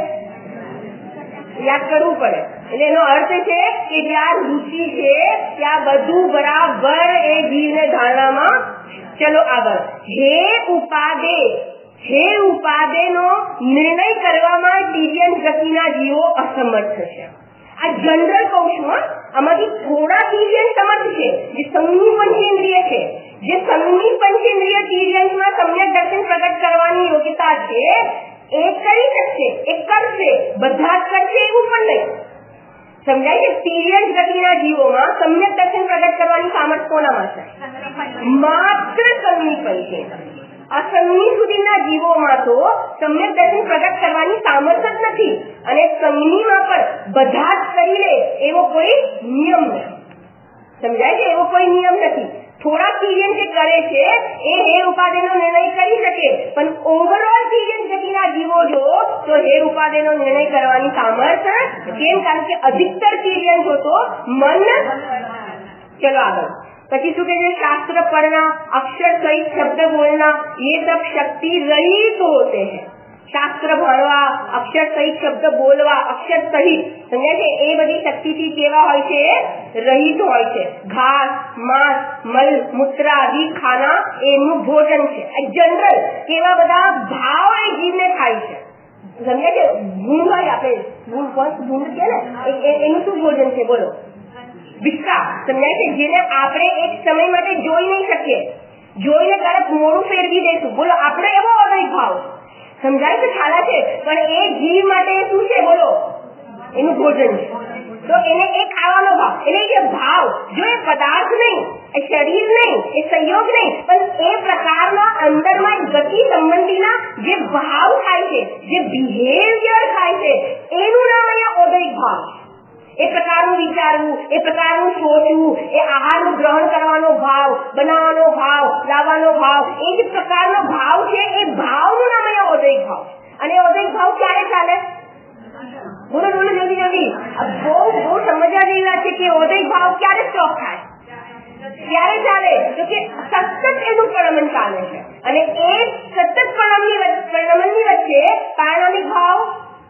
યાદ કરવું પડે। એટલે એનો અર્થ છે કે જ્યાં રુચિ છે ત્યાં બધું બરાબર એ જીવને ધારણામાં। ચલો આગળ, હે ઉપાદે હે ઉપાદેનો નિર્ણય કરવામાં તિર્યક ગતિના જીવો અસમર્થ છે। આ જનરલ કહું છું, આમાંથી થોડા તિર્યક સમર્થ છે, જે સંગની પંચેન્દ્રિય છે, જે સંગની પંચેન્દ્રિય તિર્યકમાં સમ્યક દર્શન પ્રગટ કરવાની યોગ્યતા છે એ કરી શકશે, એ કરશે, બધા જ કરશે એવું પણ નહીં। સમજાય છે? તિર્યક ગતિના જીવોમાં સમ્યક દર્શન પ્રગટ કરવાની સામર્થ્ય કોનામાં છે? માત્ર સંગની પંચેન્દ્રિય। અસંગની સુધીના જીવોમાં તો સમ્યક દર્શન પ્રગટ કરવાની સામર્થ્ય જ નથી, અને સંગનીમાં પણ બધા જ કરી લે એવો કોઈ નિયમ નથી। સમજાય છે? એવો કોઈ નિયમ નથી। થોડા તિર્યક જે કરે છે એ હે ઉપાદેનો નિર્ણય કરી શકે, પણ ઓવરઓલ તિર્યક ગતિના જીવો જો તો હે ઉપાદેનો નિર્ણય કરવાની સામર્થ્ય કેમ? કારણ કે અધિકતર તિર્યક તો મન। ચલો આગળ, પછી શું કહે છે? शास्त्र पढ़ना, अक्षर सहित शब्द बोलना, ये सब शक्ति रहित होते हैं। શાસ્ત્ર ભણવા, અક્ષર સહિત શબ્દ બોલવા, અક્ષર સહિત, સમજ્યા છે? એ બધી શક્તિથી કેવા હોય છે? રહિત હોય છે। ઘાસ, માંસ, મલ, મૂત્ર આદિ ખાના એનું ભોજન છે। જનરલ કેવા બધા ભાવ એ જીવને થાય છે, સમજ્યા છે? ભૂંડ હોય, આપણે ભૂંડ ભૂંડ કે ને એનું શું ભોજન છે? બોલો, ભિક્ષા। સમજાય છે? જેને આપણે એક સમય માટે જોઈ નહીં શકીએ, જોઈને તરત મોડું ફેરવી દઈશું, બોલો આપણે એવો અદૈત ભાવ, સમજાય છે? ખ્યાલ છે? પણ એ જીવ માટે શું છે? બોલો, એનું ભોજન છે, તો એને એ ખાવાનો ભાવ, એટલે એ ભાવ જો એ પદાર્થ નહીં, એ શરીર નહીં, એ સંયોગ નહીં, પણ એ પ્રકારના અંદરમાં ગતિ સંબંધીના જે ભાવ થાય છે, જે બિહેવિયર થાય છે, એનું નામ અહીંયા અદૈત ભાવ। એ પ્રકારનું વિચારવું, એ પ્રકારનું સોચવું, એ આહારનું ગ્રહણ કરવાનો ભાવ, બનાવવાનો ભાવ, લાવવાનો ભાવ, એ જે પ્રકારનો ભાવ છે એ ભાવનું નામ અહીંયા અદૈત ભાવ। અને અદૈત ભાવ ક્યારે ચાલે? બોલો બોલો જલ્દી જલ્દી, બહુ બહુ સમજવા જેવી વાત છે કે અદૈત ભાવ ક્યારે સ્ટોપ થાય, ક્યારે ચાલે? તો કે સતત એનું પ્રણમન ચાલે છે, અને એ સતત પ્રણમની પ્રણમનની વચ્ચે પારણામિક ભાવ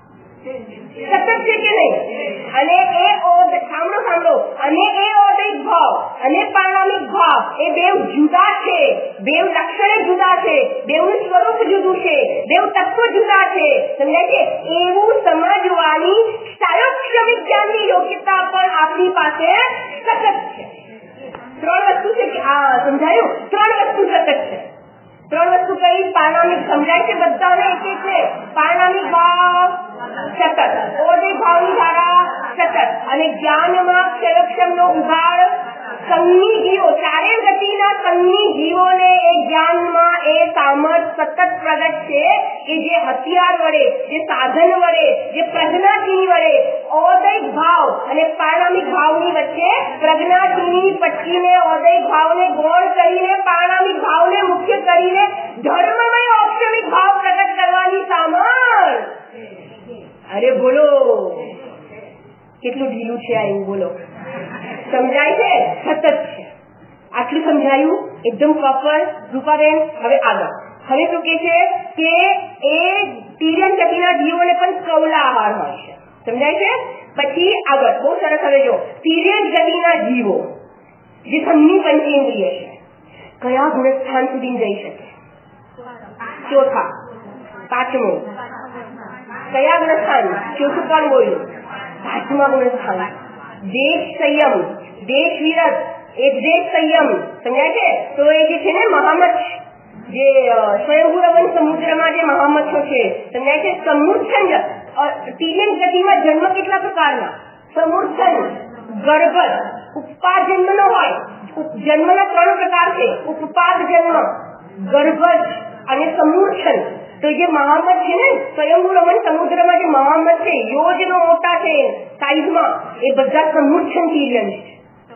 સતત છે કે નહીં? અને એ સાંભળો સાંભળો અને એ અદૈત ભાવ અને પારણામિક ભાવ એ બેવ જુદા છે, બેવ લક્ષણે જુદા છે, બેવનું સ્વરૂપ જુદું છે, બેવ તત્વ જુદા છે, સમજાય છે? એવું સમજવાની સાયોક્ષ્ય વિજ્ઞાનની યોગ્યતા પણ આપણી પાસે સતત છે। ત્રણ વસ્તુ છે કે આ સમજાયું? ત્રણ વસ્તુ સતત છે। ત્રણ વસ્તુ કઈ? પારણામિક, સમજાય છે બધાને એક એક છે? પારણામિક ભાવ સતત, અદૈત ભાવની ધારા સતત, અને જ્ઞાનમાં ક્ષયક્ષમનો ઉઘાડ સંગની જીવો, ચારે ગતિના સંગની જીવોને એ જ્ઞાનમાં એ સામર્થ સતત પ્રગટ છે કે જે હથિયાર વડે, જે સાધન વડે, જે પ્રજ્ઞાચીની વડે અદૈત ભાવ અને પારણામિક ભાવની વચ્ચે પ્રજ્ઞાચીની પટ્ટીને અદૈત ભાવને ગૌણ કરીને પારણામિક ભાવને મુખ્ય કરીને ધર્મમય ઔપચારિક ભાવ પ્રગટ કરવાની સામર્થ। અરે બોલો, કેટલું ઢીલું છે આ, એવું બોલો, સમજાય છે? સતત છે। આટલું સમજાયું એકદમ પ્રોપર રૂપાબેન? હવે આગળ, હવે શું કે છે કે એ તિર્યક ગતિના જીવોને પણ કૌલા આહાર હોય છે, સમજાય છે? પછી આગળ બહુ સરસ, હવે જો તિર્યક ગતિના જીવો જે સંગની પંચેન્દ્રિય છે કયા ગુણસ્થાન સુધી જઈ શકે? ચોથા, પાંચમું, કયા ગુણસ્થાન? ચોથું પણ બોલ્યું, પાંચમા ગુણસ્થાન દેશ સંયમ, દેશ વિરત, એક દેશ સંયમ, સમજાય છે? તો એ જે છે ને મહામત્સ્ય, જે સ્વયંભૂ સમુદ્રમાં જે મહામત્સ્યો છે, સમજાય છે? સમુચ્છંદ, તિર્યક ગતિમાં જન્મ કેટલા પ્રકારના? સમુચ્છંદ, ગર્ભ, ઉપાર્જન્મનો હોય, જન્મના ત્રણ પ્રકાર છે, ઉપપાદ જન્મ, ગર્ભજ અને સમૂર્છન. તો જે મહામત છે ને, સ્વયંભૂ રમણ સમુદ્રમાં જે મહામત છે, યોજનો મોટા છે સાઈઝમાં, એ બધા સમૂર્છન તિર્યન છે.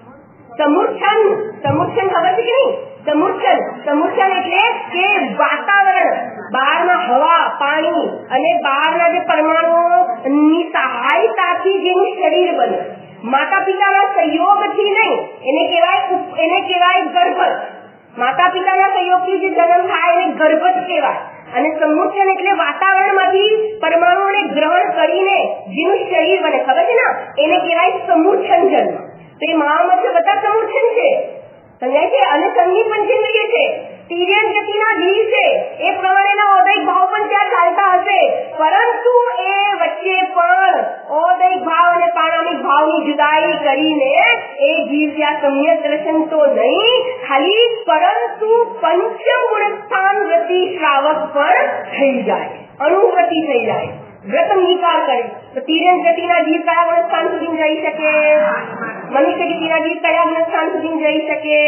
સમૂર્છન સમૂર્છન ખબર છે કે નહીં? સમૂર્છન સમૂર્છન એટલે કે વાતાવરણ, બહારના હવા, પાણી અને બહારના જે પરમાણુઓની સહાયતાથી જેનું શરીર બને, માતા પિતાના સહયોગથી નહીં, એને કહેવાય એને કહેવાય ગર્ભજ. માતા પિતાના સહયોગથી જે જન્મ થાય એને ગર્ભજ કહેવાય. અને સમૂર્છન એટલે વાતાવરણમાંથી પરમાણુઓને ગ્રહણ કરીને જેનું શરીર બને, ખબર છે ને, એને કહેવાય સમૂર્છન જન્મ. તો એ મહામત બધા સમૂર્છન છે, સમજાય છે. અને સંગીત પંચેન્દ્રિય છે, તિર્યન ગતિના જીવ છે, એ પ્રમાણેના ઔદયિક ભાવ પણ ત્યાં ચાલતા હશે, પરંતુ એ વચ્ચે પણ ઔદયિક ભાવ અને પાણામિક ભાવની જુદાઈ કરીને એ જીવ ત્યાં સમ્યક દર્શન તો નહીં ખાલી, પરંતુ પંચમ ગુણસ્થાન વૃત્તિ શ્રાવક પણ થઈ જાય, અનુવૃત્તિ થઈ જાય, વ્રત નિકાર કરે. તો તિર્યન ગતિના જીવ કયા ગુણસ્થાન સુધી જઈ શકે? મનુષ્ય ગતિના જીવ કયા ગુણસ્થાન સુધી જઈ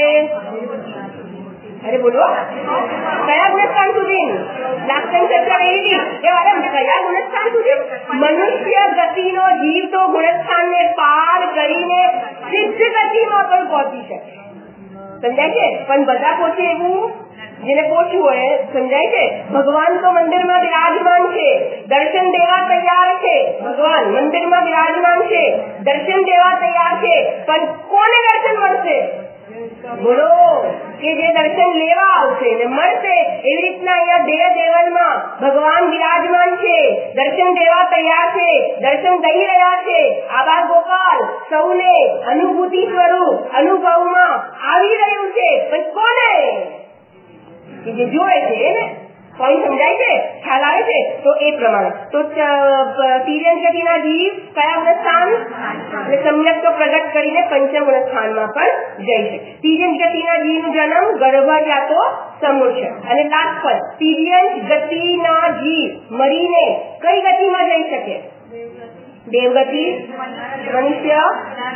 શકે? અરે બોલો, કયા ગુણસ્થાન સુધી? લાક્ષણ ચર્ચા એવી કે અરે કયા ગુણસ્થાન સુધી? મનુષ્ય ગતિનો જીવ તો ગુણસ્થાનને પાર કરીને સિદ્ધ ગતિમાં પણ પહોંચી શકે, સમજાય છે. પણ બધા પહોંચે એવું જેને પહોંચવું હોય, સમજાય છે. ભગવાન તો મંદિરમાં બિરાજમાન છે, દર્શન દેવા તૈયાર છે. ભગવાન મંદિરમાં બિરાજમાન છે, દર્શન દેવા તૈયાર છે, પણ કોને દર્શન મળશે? બોલો, કે જે દર્શન લેવા આવશે ને મળશે. એવી રીતના અહીંયા દેહ દેવલમાં ભગવાન બિરાજમાન છે, દર્શન દેવા તૈયાર છે, દર્શન દઈ રહ્યા છે. આબા ગોપાલ સૌને અનુભૂતિ સ્વરૂપ અનુભવમાં આવી રહ્યું છે, પણ કોને? જે જોડે છે ને, પોઈન્ટ સમજાય છે, ખ્યાલ આવે છે. તો એ પ્રમાણે તો તિર્યન ગતિના જીવ કયા ગુણસ્થાન એટલે સમ્યક તો પ્રગટ કરીને પંચમ ગુણસ્થાનમાં પણ જઈ શકે. તિર્યન ગતિના જીવનું જન્મ ગર્ભ યા તો સમૂર્છન. અને લાસ્ટ પર તિર્યન ગતિના જીવ મરીને કઈ ગતિમાં જઈ શકે? દેવગતિ, મનુષ્ય,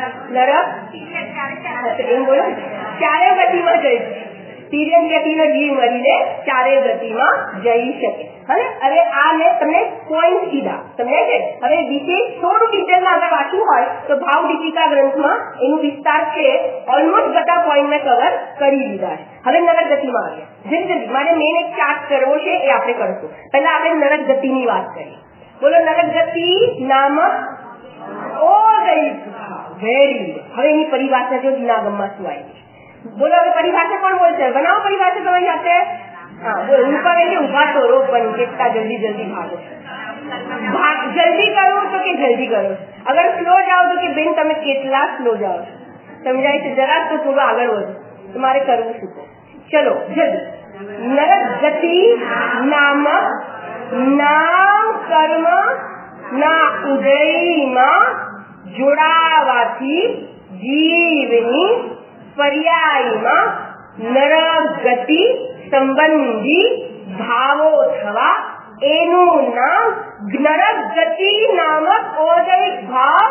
નરક, એમ બોલો, ચારે ગતિમાં જઈ શકે. તિર્યન ગતિનો જીવ મરીને ચારે ગતિમાં જઈ શકે. હવે હવે આ મેં તમને પોઈન્ટ કીધા, સમજાય છે. હવે વિશેષ થોડું ડિટેલમાં આગળ વાંચવું હોય તો ભાવ દીપિકા ગ્રંથમાં એનું વિસ્તાર છે, ઓલમોસ્ટ બધા પોઈન્ટ મેં કવર કરી દીધા છે. હવે નરક ગતિમાં આવ્યા, જલ્દી જલ્દી મારે મેન એક ચાર્ટ કરવો છે, એ આપણે કરશું. પહેલા આપણે નરક ગતિની વાત કરીએ. બોલો, નરક ગતિ નામક ઓ ગઈ વેરી. હવે એની પરિભાષા જો દિનાગમમાં શું આવી? બોલો, હવે પરિભાષા કોણ બોલશે? બનાવો પરિભાષા તમારી સાથે. હા બોલો, ઉભા રહેજો, ઉભા તો રો પણ કેટલા જલ્દી જલ્દી ભાગો. ભાગ જલ્દી કરો તો કે જલ્દી કરો, અગર સ્લો જાઓ તો કે બેન તમે કેટલા સ્લો જાઓ, સમજાય છે. જરા તો થોડું આગળ વધો, તમારે કરવું શું? ચલો જલ્દી. નરક ગતિ નામક નામ કર્મ ના ઉદયમાં જોડાવાથી જીવની પર્યાયમાં નરક ગતિ સંબંધી ભાવો થવા એનું નામ નરક ગતિ નામક ઔદયિક ભાવ.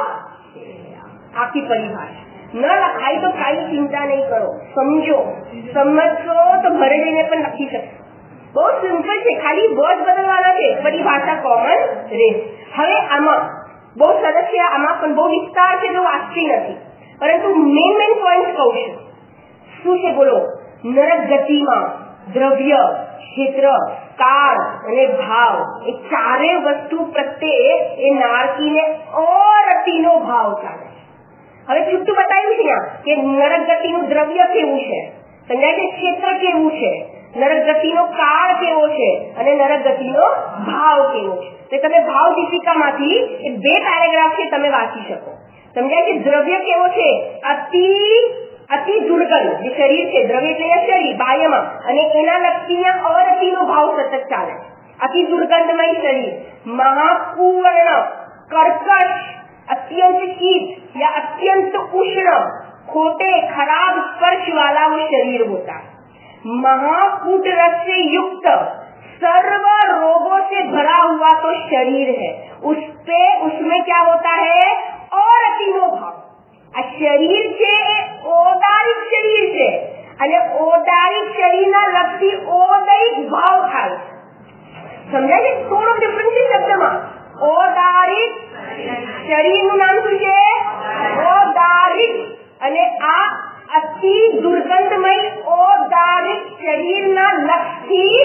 આખી પરિભાષા ન લખાય તો કઈ ચિંતા નહીં કરો, સમજો, સમજશો તો ઘરે જઈને પણ લખી શકશો. બહુ સિમ્પલ છે, ખાલી વર્ડ બદલવાના છે, પરિભાષા કોમન રહેશે. હવે આમાં બહુ સરસ છે, આમાં પણ બહુ વિસ્તાર છે, જો વાંચતી નથી, પરંતુ મેન મેન પોઈન્ટ કહું છું. શું છે બોલો? નરક ગતિમાં દ્રવ્ય, ક્ષેત્ર, કાળ અને ભાવ એ ચારે વસ્તુ પ્રત્યે એ નારકીને અરતિનો ભાવ ચાલે છે. હવે છૂટું બતાવ્યું છે કે નરક ગતિનું દ્રવ્ય કેવું છે, સમજાય છે, ક્ષેત્ર કેવું છે, નરક ગતિનો કાળ કેવો છે અને નરક ગતિનો ભાવ કેવો છે. તો તમે ભાવ દીપિકામાંથી એ બે પેરેગ્રાફ છે, તમે વાંચી શકો. સમજાય કે દ્રવ્ય કેવો છે? અતિ અતિ દુર્ગંધ, જે શરીર છે, દ્રવ્ય એટલે શરીર બાહ્યમાં, અને એના લક્ષી અરતિનો ભાવ સતત ચાલે. અતિ દુર્ગંધમય શરીર, મહાકુવર્ણ, કર્કશ, અત્યંત शीत या अत्यंत उष्ण, खोटे खराब स्पर्श वाला वो शरीर होता है. महाकूट रस से युक्त सर्व रोगों से भरा हुआ तो शरीर है, उस पे उसमें क्या होता है? और अतिनो भाव. આ શરીર છે એ ઓદારિક શરીર છે અને ઓદારિક શરીરના લક્ષી ઓદૈક ભાવ થાય. સમજાય છે? થોડો ડિફરન્સ છે શબ્દમાં. ઓદારિક શરીરનું નામ શું છે? ઓદારિક. અને આ અતિ દુર્ગંધમય ઓદારિક શરીરના લક્ષી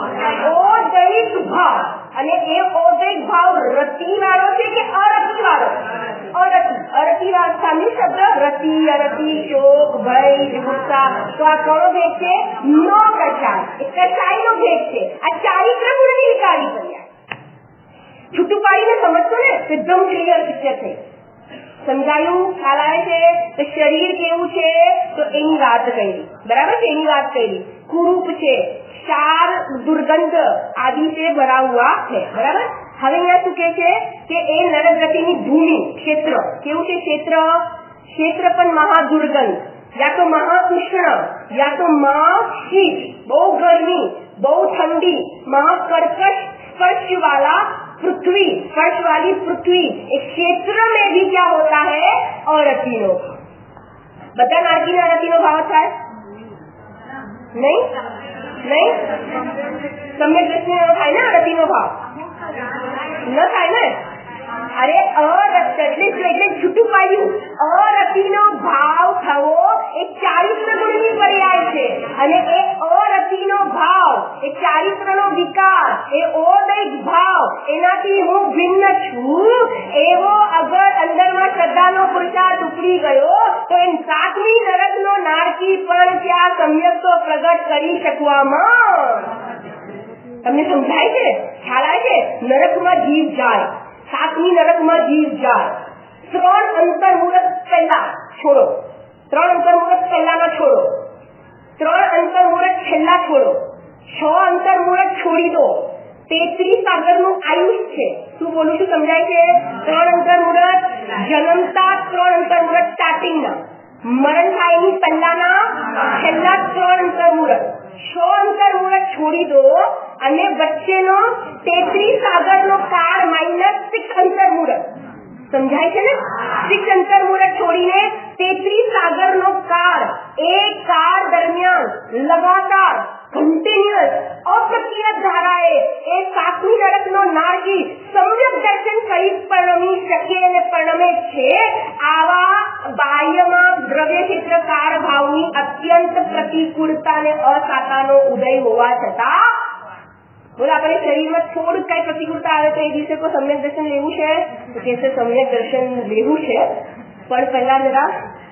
ઓદૈક ભાવ. અને એ ઓદૈક ભાવ રતિ વાળો છે કે અરતિ વાળો? અરતિ. અરતિ વાળો સામે શબ્દ રતિ, અરતિ, શોક, ભય, ગુસ્સા. તો આ કોનો ભેદ છે? નો કચાય. એ કચાયનો ભેદ છે. આ ચારિત્ર ગુણની વિકારી કર્યા. છૂટું પાડીને સમજતો ને એકદમ ક્લિયર પિક્ચર થઈ. સમજાયું? ખ્યાલ આવે છે? તો શરીર કેવું છે તો એની વાત કરી, બરાબર છે? એની વાત કરી. કુરૂપ છે, ચાર દુર્ગંધ આદિ से भरा हुआ है, બરાબર? હવે અહીંયા શું કે છે કે એ નરગતિની ભૂમિ, ક્ષેત્ર કેવું છે? ક્ષેત્ર ક્ષેત્ર પણ મહાદુર્ગંધ, યા તો મહાઉષ્ણ, યા તો મહાશીત, બહુ ગરમી, બહુ ઠંડી, महाकर्कश स्पर्श वाला पृथ्वी, स्पर्श वाली पृथ्वी. एक क्षेत्र में भी क्या होता है? अरतिनो. બધા નારકીના અરતિનો ભાવ થાય? નહીં નહીં તમને દ્રષ્ટિનો થાય ને અરતિનો ભાવ? ન થાય ને? અરે અરત એટલે એટલે છૂટું પાડ્યું. અરતિનો ભાવ થવો એ ચારિત્ર ગુણની પર્યાય છે. અને એ અરતિનો ભાવ, એ ચારિત્રનો વિકાર, એ ઓદૈક ભાવ, એનાથી હું ભિન્ન છું એવો અગર અંદરમાં શ્રદ્ધાનો પુરુષાર્થ ઉપડી ગયો તો એમ સાતમી નરકનો નારકી પણ ત્યાં સમ્યક તો પ્રગટ કરી શકવામાં. તમને સમજાય છે? ખ્યાલ આવે છે? નરકમાં જીવ જાય, સાતમી નરકમાં જીવ જાય. ત્રણ અંતર મુહૂર્ત પહેલા છોડો, ત્રણ અંતર મુહૂર્ત પહેલાના છોડો, ત્રણ અંતર મુહૂર્ત છેલ્લા છોડો, છ અંતર મુહૂર્ત છોડી દો. તેત્રીસ આગળનું આયુષ છે. શું બોલું છું? સમજાય છે? ત્રણ અંતર મુહૂર્ત જન્મતા, ત્રણ અંતર મુહૂર્ત સ્ટાર્ટિંગના, મરણ થાય એની પહેલાના છેલ્લા ત્રણ અંતર મુહૂર્ત, છ અંતર મુહૂર્ત છોડી દો અને વચ્ચેનો તેત્રીસ આગળનો કાળ માઇનસ સિક્સ અંતર મુહૂર્ત. સમજાય છે ને? સિક્સ અંતર મુહૂર્ત છોડીને તેત્રીસ આગળનો કાળ, એ કાળ દરમિયાન લગાતાર કન્ટિન્યુઅસ અપ્રતિહત ધારાએ એ સાતમી નરકનો નારકી સમ્યક દર્શન સહિત પરિણમી શકે અને પરિણમે છે. આવા બાહ્યમાં દ્રવ્ય ક્ષેત્ર કાર ભાવની અત્યંત પ્રતિકૂળતા અને અસાતાનો ઉદય હોવા છતાં બોલો આપણે શરીરમાં થોડું કઈ પ્રતિકૂળતા આવે તો એ દિવસે કોઈ સમ્યક દર્શન લેવું છે તો કે સમ્યક દર્શન લેવું છે, પણ પહેલા જરા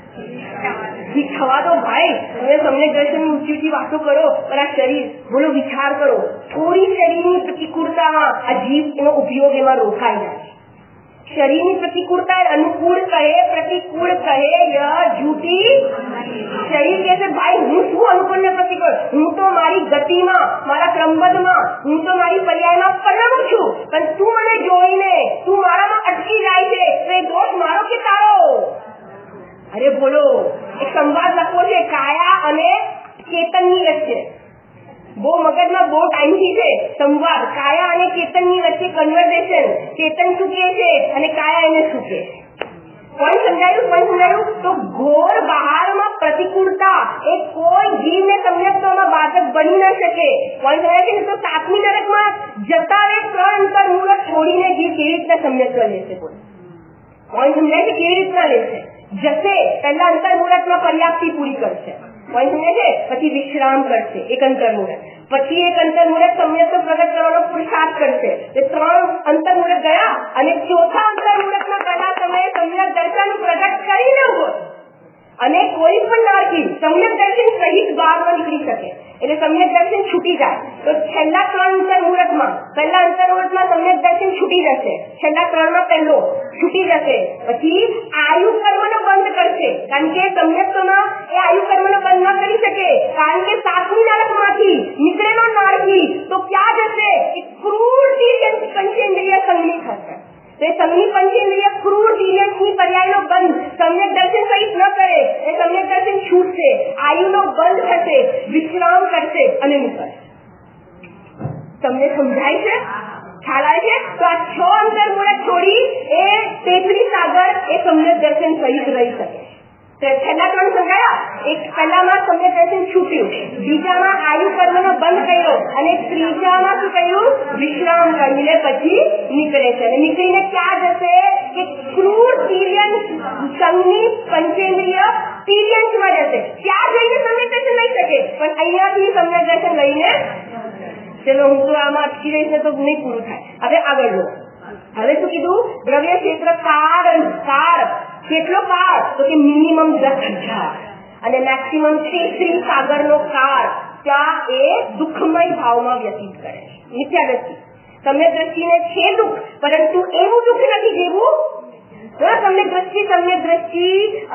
થવા દો ભાઈ. તમે સમ્યક દર્શન ની ઊંચી ઊંચી વાતો કરો, પણ આ શરીર બોલો વિચાર કરો, થોડી શરીરની પ્રતિકૂળતામાં આ જીવ એનો ઉપયોગ એમાં રોકાઈ જાય. શરીરની પ્રતિકૂળતા અનુકૂળ કહે, પ્રતિકૂળ કહે ય જૂઠી. શરીર કહે છે ભાઈ હું શું અનુકૂળ ને પ્રતિકૂળ? હું તો મારી ગતિમાં, મારા ક્રમબદ્ધમાં, હું તો મારી પર્યાયમાં પરિણમું છું, પણ તું મને જોઈને તું મારામાં અટકી જાય છે તો એ દોષ મારો કે તારો? અરે બોલો, એક સંવાદ લખવો છે કાયા અને ચેતનની વચ્ચે. બહુ મગજમાં બહુ ટાઈમથી છે સંવાદ કાયા અને ચેતનની વચ્ચે કન્વર્સેશન. ચેતન શું કહે છે અને કાયા એને શું કહે છે? કોણ સમજાયું? કોણ સમજાયું? તો ઘોર બહારમાં પ્રતિકૂળતા એ કોઈ જીવને સમ્યક્તોમાં બાધક બની ન શકે. કોણ સમજાય છે? તો સાતમી નરકમાં જતા રે ત્રણ અંતર મુહૂર્ત છોડીને જીવ કેવી રીતના સમ્યક્ત લેશે? બોલ, કોણ સમજાય છે? કેવી રીતના લેશે? જશે પહેલા અંતર મુહૂર્તમાં પર્યાપ્તિ પૂરી કરશે, કોઈ સમજે છે, પછી વિશ્રામ કરશે એક અંતર મુહૂર્ત, પછી એક અંતર મુહૂર્ત સમ્યક પ્રગટ કરવાનો પુરુષાર્થ કરશે. એ ત્રણ અંતર મુહૂર્ત ગયા અને ચોથા અંતર મુહૂર્તમાં પહેલા તમે સમ્યક દર્શન પ્રગટ કરી લેવો અને કોઈ પણ નારકી સમ્યક દર્શન સહિત બહારમાં નીકળી શકે. એટલે સમ્યક દર્શન છૂટી જાય તો છેલ્લા ત્રણ અંતર મુહૂર્તમાં, પહેલા અંતર મુહૂર્તમાં સમ્યક દર્શન છૂટી જશે, છેલ્લા ત્રણ માં પહેલો છૂટી જશે. પછી આયુ કર્મનો બંધ કરશે, કારણ કે સમ્યક્તોમાં એ આયુ કર્મનો બંધ ન કરી શકે, કારણ કે સાતમી નરકમાંથી નીકળેલો નારકી તો ક્યાં જશે? એ ક્રૂર પંચેન્દ્રિય સંગની થશે. તો એ સંગની પંચેન્દ્રિય ક્રૂર દિવ્યની પર્યાયનો બંધ સમ્યક દર્શન સહિત ન કરે, એ સમ્યક દર્શન છૂટશે, આયુનો બંધ થશે, વિશ્રામ કરશે અને નીકળશે. તમને સમજાય છે? ખ્યાલ આવે છે? તો આ છ અંતર મુહૂર્ત છોડી એ તેત્રીસ આગળ એ સમ્યક દર્શન સહિત રહી શકે. છેલ્લા ત્રણ સમજાયા. એક પહેલામાં સમ્યક દર્શન છૂટ્યું, બીજામાં આયુ કર્મનો બંધ કર્યો અને ત્રીજામાં શું કહ્યું? વિશ્રામ કરીને પછી નીકળે છે. અને નીકળીને ક્યાં જશે? કે ક્રૂર તિર્યન સંઘની પંચેન્દ્રિય તિર્યંશમાં જશે. ત્યાં જઈને સમ્યક દર્શન લઈ શકે, પણ અહીંયાથી સમ્યક દર્શન લઈને ચલો હું તો આમાં અટકી રહીશ ને તો નહીં પૂરું થાય. હવે આગળ જો. હવે શું કીધું? દ્રવ્ય ક્ષેત્ર કાર કાર કેટલો કાર? તો કે મિનિમમ દસ હજાર અને મેક્સિમમ શ્રી સાગર નો કાર ત્યાં એ દુઃખમય ભાવમાં વ્યતીત કરે છે. મિથ્યા દ્રષ્ટિ, સમ્યક દ્રષ્ટિને છે દુઃખ, પરંતુ એવું દુઃખ નથી જેવું સમ્યક દ્રષ્ટિ સમ્યક દ્રષ્ટિ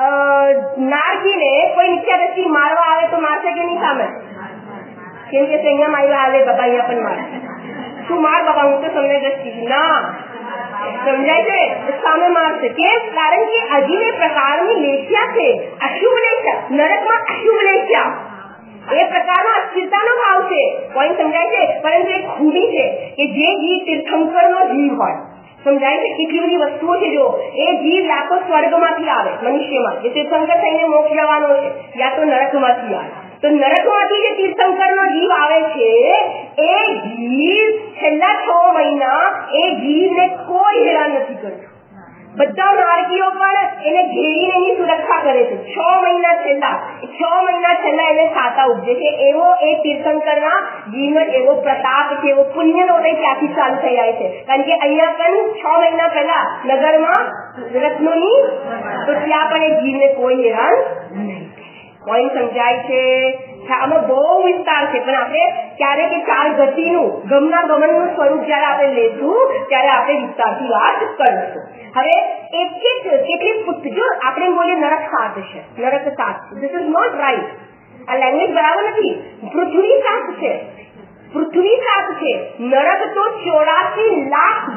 નારકીને કોઈ મિથ્યા દ્રષ્ટિ મારવા આવે તો મારશે કે નહીં સામે? કેમ કે અહીંયા મારવા આવે બાબા, અહીંયા પણ મારે શું માર બાબા, હું તો સમ્યક દ્રષ્ટિ ના સમજાય છે સામે મારશે. કેમ? કારણ કે હજી એ પ્રકારની લેખ્યા છે, અશુભ લેખ્યા, નરકમાં અશુભ લેખ્યા, એ પ્રકારનો અસ્થિરતાનો ભાવ છે. પોઈન્ટ સમજાય છે? પરંતુ એક ખૂબી છે કે જે જીવ તીર્થંકર નો જીવ હોય, સમજાય છે? કેટલી બધી વસ્તુઓ છે. જો એ જીવ યા તો સ્વર્ગમાંથી આવે મનુષ્યમાં, જે તીર્થંકર થઈને મોક્ષ જવાનો છે, યા તો નરકમાંથી આવે. તો નરકમાંથી જે તીર્થંકર નો જીવ આવે છે એ જીવ છેલ્લા છ મહિના એ જીવને કોઈ હેરાન નથી કરતું. બધા નારકીઓ પણ એને ઘેરીને એની સુરક્ષા કરે છે. છ મહિના છેલ્લા છ મહિના છેલ્લા એને છાતા ઉપજે છે. એવો એ તીર્થંકરના જીવનો એવો પ્રતાપ છે, એવો પુણ્યનો ઉદય ત્યાંથી ચાલુ થઈ જાય છે. કારણ કે અહીંયા પણ છ મહિના પહેલા નગરમાં રત્નોની, તો ત્યાં પણ એ જીવને કોઈ હેરાન નહીં. પોઈન્ટ સમજાય છે? આમાં બહુ વિસ્તાર છે, પણ આપણે ક્યારેક એ ચાર ગતિનું ગમના ગમનનું સ્વરૂપ જયારે આપણે લેશું ત્યારે આપણે વિસ્તારથી વાત કરીશું. હવે એક એક કેટલી જો આપણે બોલીએ નરક સાત છે, નરક સાત, ધીસ ઇઝ નોટ રાઈટ. આ લેંગ્વેજ બરાબર નથી. પૃથ્વી સાત છે, પૃથ્વી સાત છે. નરક તો ચોરાસી લાખ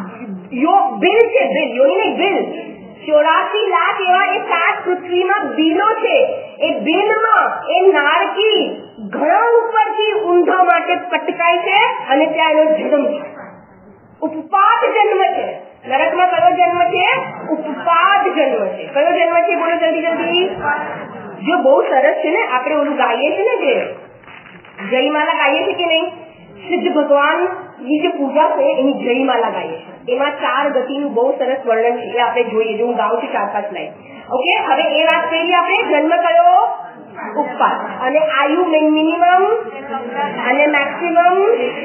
બિલ છે, બિલ યોની બિલ ચોરાસી લાખ એવા એ સાત પૃથ્વીમાં બિલો છે. એ બિલમાં એ નારકી ઘણા ઉપરથી ઊંધા માટે પટકાય છે અને ત્યાં એનો જન્મ છે. ઉપપાદ જન્મ છે. નરકમાં કયો જન્મ છે? ઉપપાદ જન્મ છે. કયો જન્મ છે? બોલો જલ્દી જલ્દી. જો બહુ સરસ છે ને, આપણે ઓલું ગાઈએ છીએ ને, જે જયમાલા ગાઈએ છીએ કે નહીં, સિદ્ધ ભગવાન ની જે પૂજા છે એની જયમાલા ગાઈએ છીએ. એમાં ચાર ગતિનું બહુ સરસ વર્ણન છે, એ આપણે જોઈએ. જો હું ગાઉં છું ચાર પાંચ લાઈન. ઓકે, હવે એ વાત કરી આપણે. જન્મ કયો? ઉપપાદ. અને આયુ મિનિમમ અને મેક્સિમમ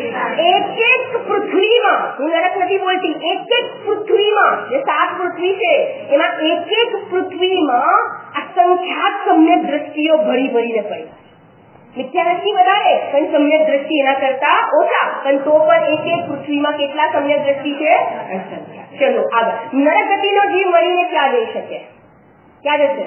એક એક પૃથ્વીમાં, હું નરક નથી બોલતી, એક એક પૃથ્વીમાં જે સાત પૃથ્વી છે એમાં એક એક પૃથ્વીમાં અસંખ્યાત સમ્યક દ્રષ્ટિઓ ભરી ભરીને પડી. મિથ્યા દ્રષ્ટિ વધારે પણ સમ્યક દ્રષ્ટિ એના કરતા ઓછા, પણ તો પણ એક એક પૃથ્વીમાં કેટલા સમ્યક દ્રષ્ટિ છે? ચલો આગળ. નરક ગતિનો જીવ મરીને ક્યાં જઈ શકે? ક્યાં જશે?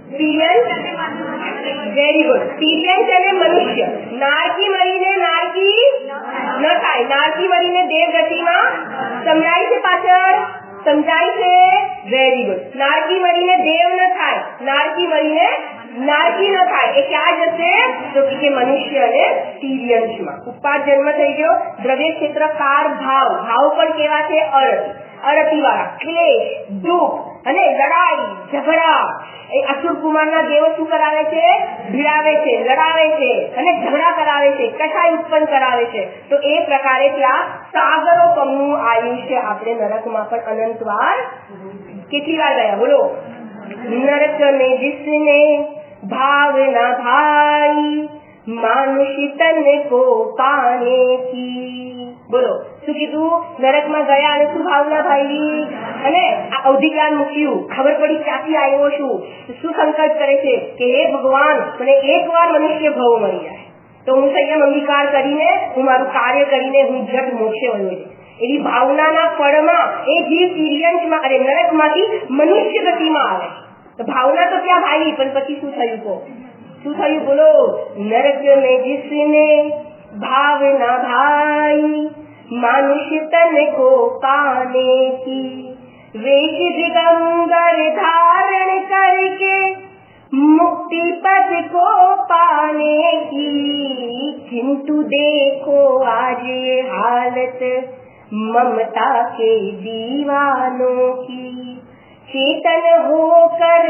Very good. તિર્યંશ અને મનુષ્ય. નારકી મરીને નારકી ન થાય, નારકી મરીને દેવ ગતિમાં સમજાય છે પાછળ? સમજાય છે? Very good. નારકી મરીને દેવ ન થાય, નારકી મરીને નારકી ન થાય, એ ક્યાં જશે? તો કે મનુષ્ય અને તિર્યંશમાં. ઉપાદ જન્મ થઈ ગયો. દ્રવ્ય ક્ષેત્ર કાર ભાવ, ભાવ પણ કેવા છે? અરતિ, અરતિ વાળા, ક્લેશ, દુઃખ અને લડાઈ ઝઘડા. એ અસુર કુમારના દેવો શું કરાવે છે? ભીડાવે છે, લડાવે છે અને ઝઘડા કરાવે છે, કસાય ઉત્પન્ન કરાવે છે. તો એ પ્રકારે ત્યાં સાગરો કમનું આયુષ્ય આપણે નરકમાં પણ અનંત વાર કેટલી વાર ગયા? બોલો. नरक में जिसने भावना भाई मानुषी तन को पाने की. બોલો શું કીધું? નરકમાં ગયા અને શું ભાવના ભાઈ? અને આ અવધિકાન મૂક્યું, ખબર પડી ક્યાંથી આવ્યો છું, શું સંકલ્પ કરે છે કે હે ભગવાન મને એક વાર મનુષ્ય ભાવ મળી જાય તો હું સંયમ અંગીકાર કરીને હું મારું કાર્ય કરીને હું જટ મોક્ષે વળું છું. એવી ભાવનાના ફળમાં એ જીવ તિર્યંશમાં અરે નરકમાંથી મનુષ્ય ગતિમાં આવે. તો ભાવના તો ક્યાં ભાઈ, પણ પછી શું થયું? તો શું થયું? બોલો. નરક મેં जिसने भावना भाई मनुष्य तन को पाने की वेश दिगंबर धारण करके मुक्ति पद को पाने की. किंतु देखो आज ये हालत ममता के दीवानों की. चेतन होकर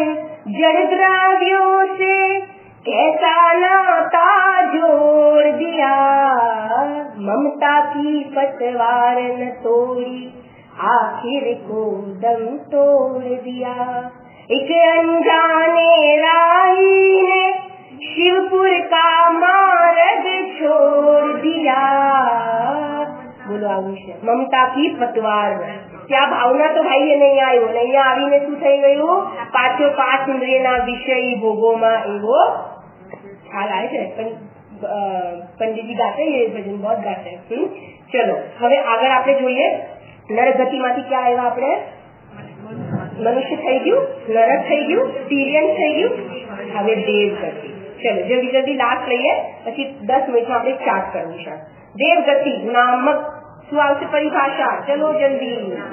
जड़ द्रव्यों से कैसा नाता जोड़ दिया, ममता की पतवार न तोड़ी आखिर को दम तोड़ दिया। एक अनजाने राही ने शिवपुर का मार्ग छोड़ दिया। बोलो आવું છે મમતા की पतवार। ત્યાં ભાવના તો ભાઈએ નહીં આવ્યો, નહીં આવીને શું થઈ ગયું? પાછો પાંચ ઇન્દ્રિયના વિષય ભોગોમાં એવો ખ્યાલ આવે છે। પણ પંડિતજી ગાતે એ ભજન બહુ ગાતે। ચલો હવે આગળ આપણે જોઈએ નરગતિમાંથી ક્યાં આવ્યા આપણે? મનુષ્ય થઈ ગયું, નરક થઈ ગયું, તિર્યન થઈ ગયું, હવે દેવગતિ। ચલો જલ્દી જલ્દી લાસ્ટ લઈએ, પછી દસ મિનિટમાં આપણે સ્ટાર્ટ કરવું છે। દેવગતિ નામક શું આવશે પરિભાષા? ચલો જલ્દી।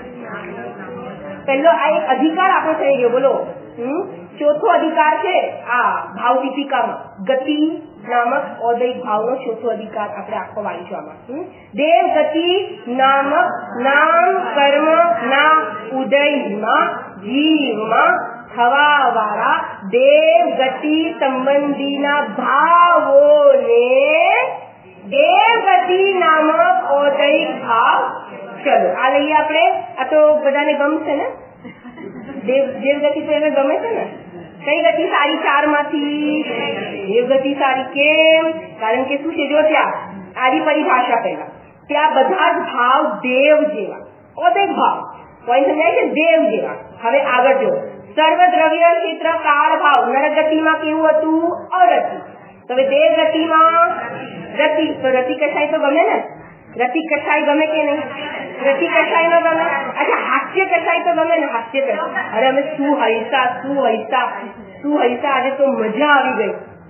પહેલો આ એક અધિકાર આપણો થઈ ગયો, બોલો। હમ ચોથો અધિકાર છે આ ભાવ દીપિકામાં ગતિ નામક ઔદયિક ભાવનો ચોથો અધિકાર આપણે આખો વાંચ્યો આમાં। દેવગતિ નામક નામ કર્મ ના ઉદયમાં જીવમાં થવા વાળા દેવગતિ સંબંધીના ભાવોને દેવગતિ નામક ઔદયિક ભાવ। ચલો આ લઈએ આપણે। આ તો બધાને ગમશે ને? દેવ દેવગતિ તો એને ગમે છે ને? કઈ ગતિ સારી? ચાર માંથી દેવગતિ સારી। કેમ? કારણ કે શું છે જો ત્યાં આની પરિભાષા પહેલા ત્યાં બધા જ ભાવ દેવ જેવા, ઔદયિક ભાવ પોઈન્ટ સમજાય છે, દેવ જેવા। હવે આગળ જો સર્વ દ્રવ્ય ક્ષેત્ર કાળ ભાવ નરગતિમાં કેવું હતું? અરતિ। તો હવે દેવગતિમાં રતિ, તો રતિ કસાઈ તો ગમે ને? રતિ કસાઈ ગમે કે નહીં? રતિ કસાઈ નો ગમે? અચ્છા હાસ્ય કસાઈ તો ગમે ને? હાસ્ય કસાઈ, અરે અમે શું હૈસા શું હૈસા શું હૈસા, આજે તો મજા આવી ગઈ।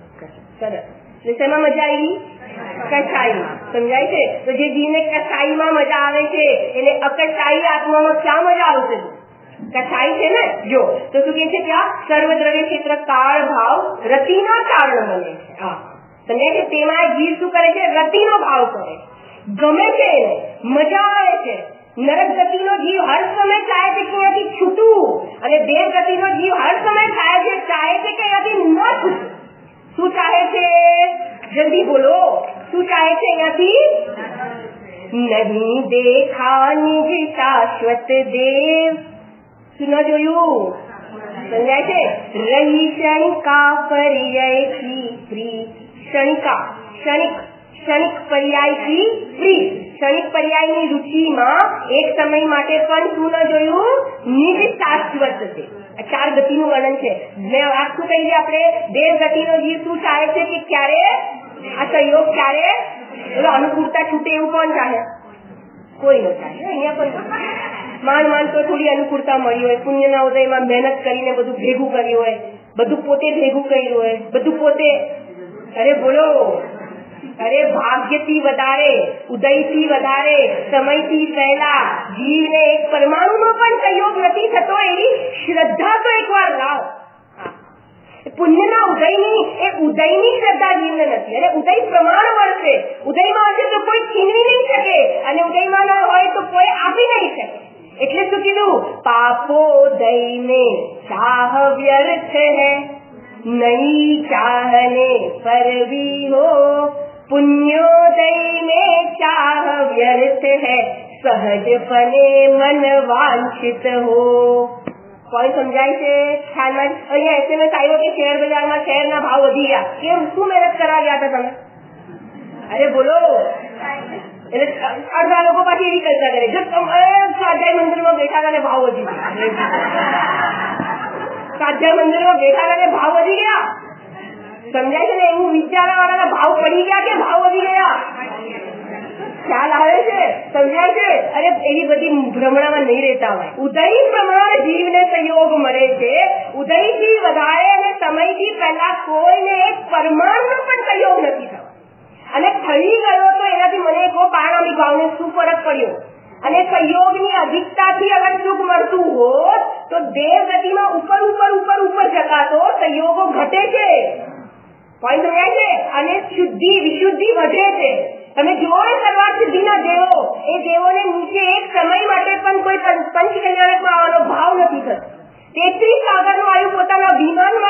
સરસ। શેમાં મજા આવી? કસાઈમાં। સમજાય છે? તો જે જીવને કસાઈમાં મજા આવે છે એટલે અકસાઈ આત્મામાં ક્યાં મજા આવશે? કસાઈ છે ને। જો તો શું કે છે ત્યાં સર્વદ્રવ્ય ક્ષેત્ર કાળ ભાવ રતિના કારણ બને છે। હા સમજાય છે? તેમાં જીવ શું કરે છે? રતિનો ભાવ કરે, ગમે છે, મજા આવે છે। નરક ગતિનો જીવ હર સમય ચાહે છે કે અહીંયાથી છૂટવું, અને દેવ ગતિનો જીવ હર સમય ચાહે છે ચાહે છે કે અહીંયાથી ન છૂટવું। શું ચાહે છે? જલ્દી બોલો, શું ચાહે છે અહીંયાથી? નહીં દેખા નિજ શાશ્વત દેવ, શું ન જોયું? સમજાય છે? રહી ક્ષણિકા પર્યાયથી ફ્રી। ક્ષણિકા ક્ષણિક ક્ષણિક પર્યાયથી ફ્રી। ક્ષણિક પર્યાયની રુચિમાં એક સમય માટે પણ શું ન જોયું? નિજ શાશ્વત દેવ। ચાર ગતિનું વર્ણન છે। મેં આ શું કહીએ આપણે? દેવ ગતિનો જીવ શું ચાહે છે કે ક્યારે આ સંયોગ, ક્યારે બોલો અનુકૂળતા છૂટે એવું કોણ ચાહે? કોઈ ન ચાહે। અહીંયા પણ માંડ માંડ તો થોડી અનુકૂળતા મળી હોય, પુણ્યના ઉદયમાં મહેનત કરીને બધું ભેગું કર્યું હોય, બધું પોતે ભેગું કર્યું હોય, બધું પોતે, અરે બોલો, અરે ભાગ્યથી વધારે, ઉદયથી વધારે, સમયથી પહેલા જીવને એક પરમાણુનો પણ સંયોગ નથી થતો એવી શ્રદ્ધા તો એકવાર લાવ। પુણ્યના ઉદયની એ ઉદયની શ્રદ્ધા જીવને નથી, અને ઉદય પ્રમાણવર છે। ઉદયમાં હશે તો કોઈ છીનવી નહીં શકે, અને ઉદયમાં ન હોય તો કોઈ આપી નહીં શકે। એટલે શું કીધું? પાપોદય में चाह व्यर्थ है, नहीं चाहने पर भी हो, पुण्योदय में चाह व्यर्थ है, सहजपने मन वांछित हो। કોઈ સમજાય છે? ખ્યાલમાં અહીંયા એસએમએસ આવ્યો કે શેર બજારમાં શેરના ભાવ વધી ગયા, કેમ? શું મહેનત કરવા ગયા હતા તમે? અરે બોલો। એટલે અડધા લોકો પાછી એવી ચર્ચા કરે, જો સ્વાધ્યાય મંદિરમાં બેઠા હતા ભાવ વધી ગયા, સ્વાધ્યાય મંદિરમાં બેઠા હતા ભાવ વધી ગયા। સમજાય છે ને? એવું વિચારવા વાળાના ભાવ પડી ગયા કે ભાવ વધી ગયા? ખ્યાલ આવે છે? સમજાય છે? અરે એવી બધી ભ્રમણામાં નહીં રહેતા હોય। ઉદય પ્રમાણ જીવને સંયોગ મળે છે। ઉદયથી વધારે અને સમયથી પહેલા કોઈને એક પરમાણુનો પણ સંયોગ નથી થયો, અને થઈ ગયો તો એનાથી મને કહો પારણામી ભાવને શું ફરક પડ્યો? અને સંયોગની અધિકતાથી અગર સુખ મળતું હોત તો દેવ ગતિમાં ઉપર ઉપર ઉપર ઉપર જતા તો સંયોગો ઘટે છે। પોઈન્ટ સમજાય છે? અને શુદ્ધિ વિશુદ્ધિ વધે છે। તમે જુઓ સર્વાર્થ સિદ્ધિના દેવો, એ દેવોને નીચે એક સમય માટે પણ કોઈ પંચ કલ્યાણકમાં આવવાનો ભાવ નથી થતો। તેત્રીસ સાગરનું આયુ પોતાના વિમાનમાં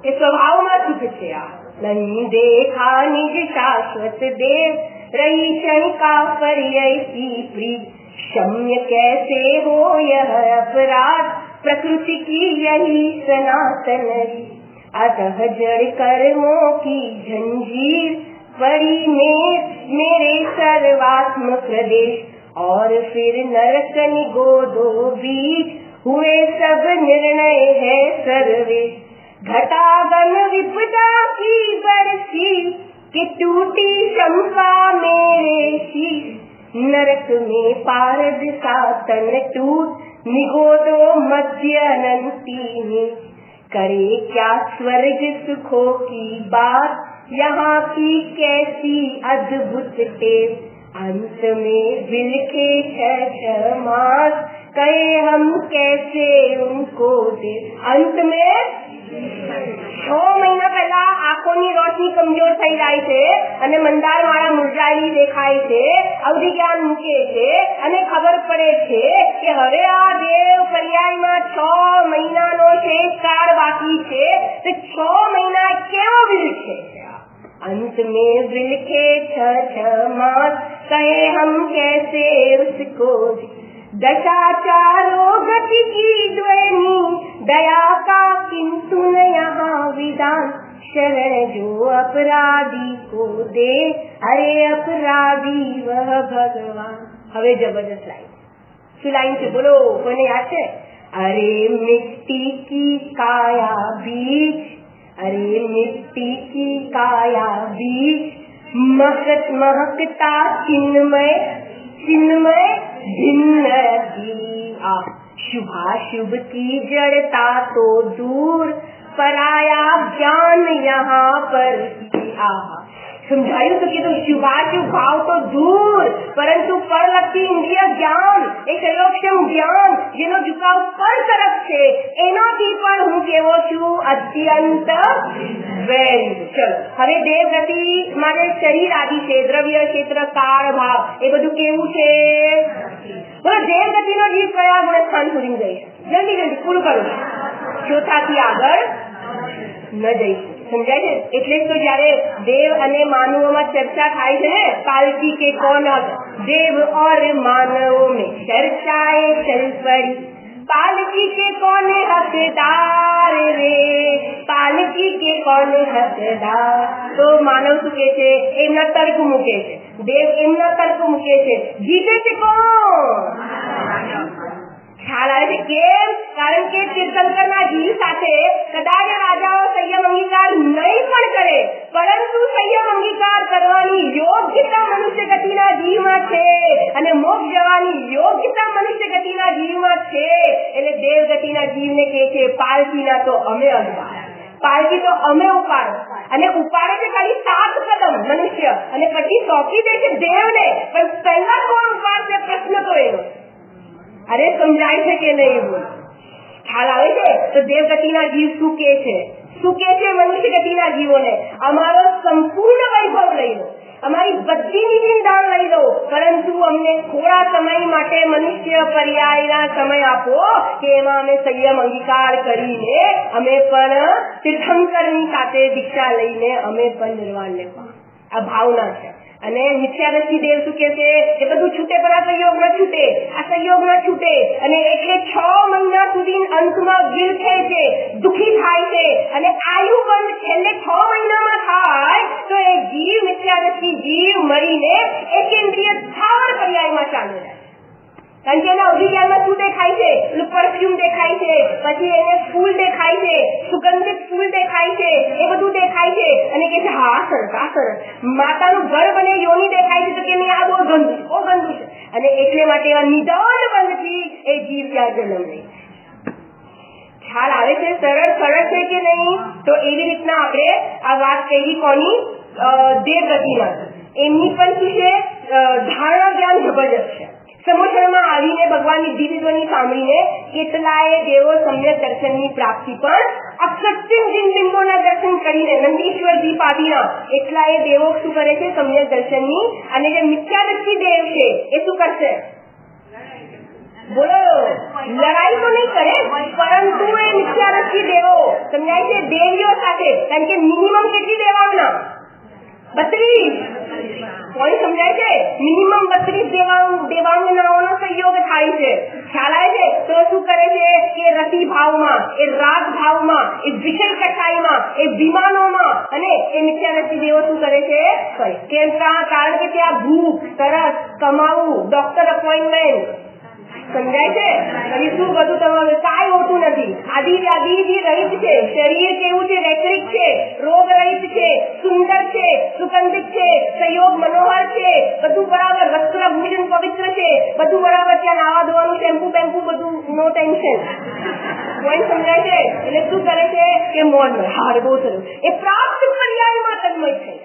એ સ્વભાવમાં સુખ છે. આ નહીં દેખા નિજ શાશ્વત દેવ रही शंका पर ऐसी प्रीत क्षम्य कैसे हो यह अपराध प्रकृति की यही सनातन रीत. अतः जड़ कर्मों की जंजीर पड़ी में मेरे सर्वात्म प्रदेश और फिर नरक निगोदो बीच हुए सब निर्णय है सर्वेश. घटागन विपदा की बरसी कि टूटी शंका मेरे शीश. नरक में पारद सातन टूट निगोदो मध्य अनंती में. करे क्या स्वर्ग सुखों की बात यहाँ की कैसी अद्भुत टेप. अंत में बिलखे छह मास कहे हम कैसे उनको दे. अंत में છ મહિના પહેલા આંખોની રોશની કમજોર થઈ જાય છે અને મંદાર માળા મુરઝાયેલી દેખાય છે. અવધિ જ્ઞાન મૂકે છે અને ખબર પડે છે કે હવે આ દેવ પર્યાયમાં છ મહિનાનો શેષ કાળ બાકી છે. તો છ મહિના કેવો વિલખે છે. अंत में विलखे छह छह मास कहे हम कैसे उसको. दशाचारो गति की ध्वनि दया का किंतु न यहाँ विधान. शरण जो अपराधी को दे अरे अपराधी वह भगवान. હવે જબરદસ્ત લાઈન. શું લાઈન છે બોલો, કોને યાદ છે? अरे मिट्टी की काया बीज अरे मिट्टी की काया बीज महक महकता चिन्मय चिन्मय भिन्न आ. शुभाशुभ की जड़ता तो दूर पराया ज्ञान यहाँ पर आहा. समझाયું તો કીધું શુભાશુભ ભાવ તો દૂર, પરંતુ પરલક્ષી ઇન્દ્રિય જ્ઞાન, એ સંયોગક્ષમ જ્ઞાન જેનો ઝુકાવ પર તરફ છે, એનાથી પણ હું કેવો છું? અત્યંત વેરી. ચલો હવે દેવગતિ માટે શરીર આદિ છે, દ્રવ્ય ક્ષેત્ર કાળ ભાવ એ બધું કેવું છે? બોલો દેવગતિનો જીવ કયા ગુણ સ્થાન સુધી જઈશ? જલ્દી જલ્દી પૂરું કરું. ચોથાથી આગળ ન જઈશું. સમજાય છે? એટલે તો જયારે દેવ અને માનવોમાં ચર્ચા થાય છે ને, પાલકી કે કોણ દેવ और मानवों में चर्चाएं चल पड़ी. पालकी के कौन हकदार रे, पालकी के कौन हकदार. તો માનવ શું કે છે? એમના તર્ક મૂકે છે. દેવ એમના તર્ક મૂકે છે. જીતે છે કોણ? ખ્યાલ આવે છે કેમ? કારણ કે તીર્થંકરના જીવ સાથે કદાચ રાજાઓ સંયમ અંગીકાર નહીં પણ કરે, પરંતુ સંયમ અંગીકાર કરવાની યોગ્યતા મનુષ્ય ગતિના જીવમાં છે અને મોક્ષ જવાની યોગ્યતા મનુષ્ય ગતિના જીવમાં છે. એટલે દેવ ગતિના જીવને કહે છે પાલકીના તો અમે અલવા, પાલકી તો અમે ઉપાડો. અને ઉપાડે છે ખાલી સાત કદમ મનુષ્ય અને પછી સોંપી દે છે દેવને. પણ પહેલા કોણ ઉપાડશે? પ્રશ્ન તો એનો. અરે સમજાય છે કે નહીં? બોલ, ખ્યાલ આવે છે? તો દેવગતિના જીવ શું કે છે? શું કે છે મનુષ્ય ગતિના જીવોને? અમારો સંપૂર્ણ વૈભવ લઈ લો, અમારી બધી નિંદાણ લઈ લો, પરંતુ અમને થોડા સમય માટે મનુષ્ય પર્યાયના સમય આપો કે એમાં અમે સંયમ અંગીકાર કરીને અમે પણ તીર્થંકરની સાથે દીક્ષા લઈને અમે પણ નિર્વાણને પામ. આ ભાવના છે. અને મિથ્યાદર્શી દેવ શું કે છે? એ બધું છૂટે પર આ સંયોગ ન છૂટે, આ સંયોગ ન છૂટે. અને એટલે છ મહિના સુધી અંતમાં વિલખે છે, દુઃખી થાય છે. અને આયુ બંધ છેલ્લે છ મહિનામાં થાય તો એ જીવ મિથ્યાદર્શી જીવ મરીને એકેન્દ્રિય સ્થાવર પર્યાયમાં ચાલે જાય. કારણ કે એના અભિજ્ઞાનમાં શું દેખાય છે? પરફ્યુમ દેખાય છે, પછી એને ફૂલ દેખાય છે, સુગંધિત ફૂલ દેખાય છે, એ બધું દેખાય છે. અને કે છે હા સરસ, આ સરસ. માતાનું ગર્ભ અને યોની દેખાય છે તો કે નહીં, આ બહુ ગંદુ, બહુ ગંદુ છે. અને એટલે માટે એવા નિદાન બંધથી એ જીવ ત્યાં જન્મ લે. ખ્યાલ આવે છે? સરળ સરળ છે કે નહીં? તો એવી રીતના આપણે આ વાત કહી કોની? દેવગતિના. એમની પણ શું છે? ધારણા જ્ઞાન જબરજસ્ત છે. સમોસણમાં આવીને ભગવાનની દિવ્ય ધ્વનિ સાંભળીને કેટલાય દેવો સમ્યક દર્શનની પ્રાપ્તિ પણ અકૃત્રિમ બિંબોના દર્શન કરીને નંદીશ્વરજી પાદીના એટલાય દેવો શું કરે છે? સમ્યક દર્શનની. અને જે મિથ્યાદર્શી દેવ છે એ શું કરશે? બોલો લડાઈ તો નહીં કરે પરંતુ એ મિથ્યારસી દેવો સમજાય છે દેવીઓ સાથે, કારણ કે મિનિમમ કેટલી દેવાઓના બત્રીસ પોઈન્ટ સમજાય છે, મિનિમમ બત્રીસ દેવાંગનાઓનો સંયોગ થાય છે, ખ્યાલ આવે છે. તો શું કરે છે કે રતિ ભાવમાં, એ રાગ ભાવમાં, એ વિષય કથાઈમાં, એ વિમાનોમાં અને એ મિથ્યારસી દેવો શું કરે છે કેમ કારણ કે ત્યાં ભૂખ, તરસ, કમાવું, ડોક્ટર અપોઇન્ટમેન્ટ સમજાય છે પછી શું બધું તમારે કાંઈ હોતું નથી. આદિ વ્યાધિથી રહિત છે, શરીર કેવું છે વૈકરિક છે, રોગ રહિત છે, સુંદર છે, સુગંધિત છે, સંયોગ મનોહર છે, બધું બરાબર, વસ્ત્ર ભોજન પવિત્ર છે, બધું બરાબર, ત્યાં નાવા ધોવાનું શેમ્પુ બેમ્પુ બધું નો ટેન્શન. પોઈન્ટ સમજાય છે. એટલે શું કરે છે કે મોન હાર બહુ સરસ એ પ્રાપ્ત પર્યાયમાં તન્મય થઈ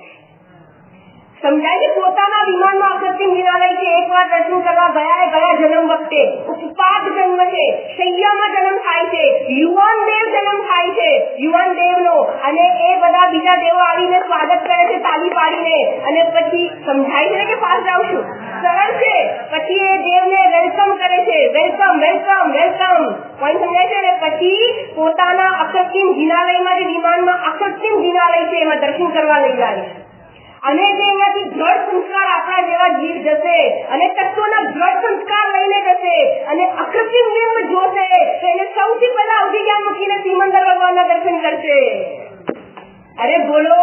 સમજાય છે. પોતાના વિમાનમાં અકૃત્રિમ વિનાલય છે, એકવાર દર્શન કરવા ગયા ગયા જન્મ વખતે ઉત્પાદ જન્મ છે, શૈયામાં જન્મ થાય છે, યુવાન દેવ જન્મ થાય છે, યુવાન દેવનો, અને એ બધા બીજા દેવો આવીને સ્વાગત કરે છે તાલી પાડીને, અને પછી સમજાય છે કે પાસ જાઉં છું સરળ છે. પછી એ દેવને વેલકમ કરે છે, વેલકમ વેલકમ વેલકમ પોઈન્ટ સમજાય છે. અને પછી પોતાના અકૃત્રિમ વિનાલયમાં જે વિમાનમાં અકૃત્રિમ વિનાલય છે એમાં દર્શન કરવા લઈ જાય છે, અને જે અહીંયાથી દ્રઢ સંસ્કાર આપણા જેવા જીવ જશે અને તત્વોના દ્રઢ સંસ્કાર લઈને જશે અને અકૃત્રિમ બિંબ જોશે તો એને સૌથી પહેલા અવધિ જ્ઞાન મૂકીને સિમંદર ભગવાનના દર્શન કરશે. અરે બોલો.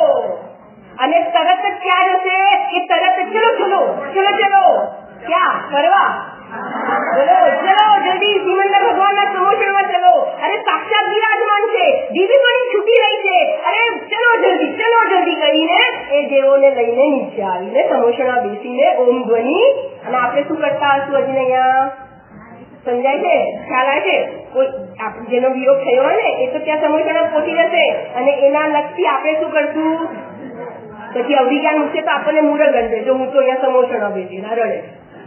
અને તરત જ ક્યાં જશે કે તરત ચલો ચલો ચલો ચલો ક્યાં કરવા બોલો ચલો જલ્દી સિમંદર ભગવાનના સમોષણમાં ચલો. અરે સાક્ષાત બિરાજમાન છે, દીદી પણ છૂટી રહી છે, અરે ચલો જલ્દી ચલો જલ્દી કરીને એ દેવોને લઈને નીચે આવીને સમોષણમાં બેસીને ઓમ ધ્વનિ, અને આપણે શું કરતા હશું હજી અહીંયા સમજાય છે ખ્યાલ આવે છે. કોઈ જેનો વિયોગ થયો હોય ને એ તો ત્યાં સમોષણ પહોંચી જશે અને એના લક્ષથી આપણે શું કરશું પછી અવધિ જ્ઞાન મૂકશે તો આપણને મૂળ ગણશે જો હું તો અહીંયા સમોષણ બેસી ના રડે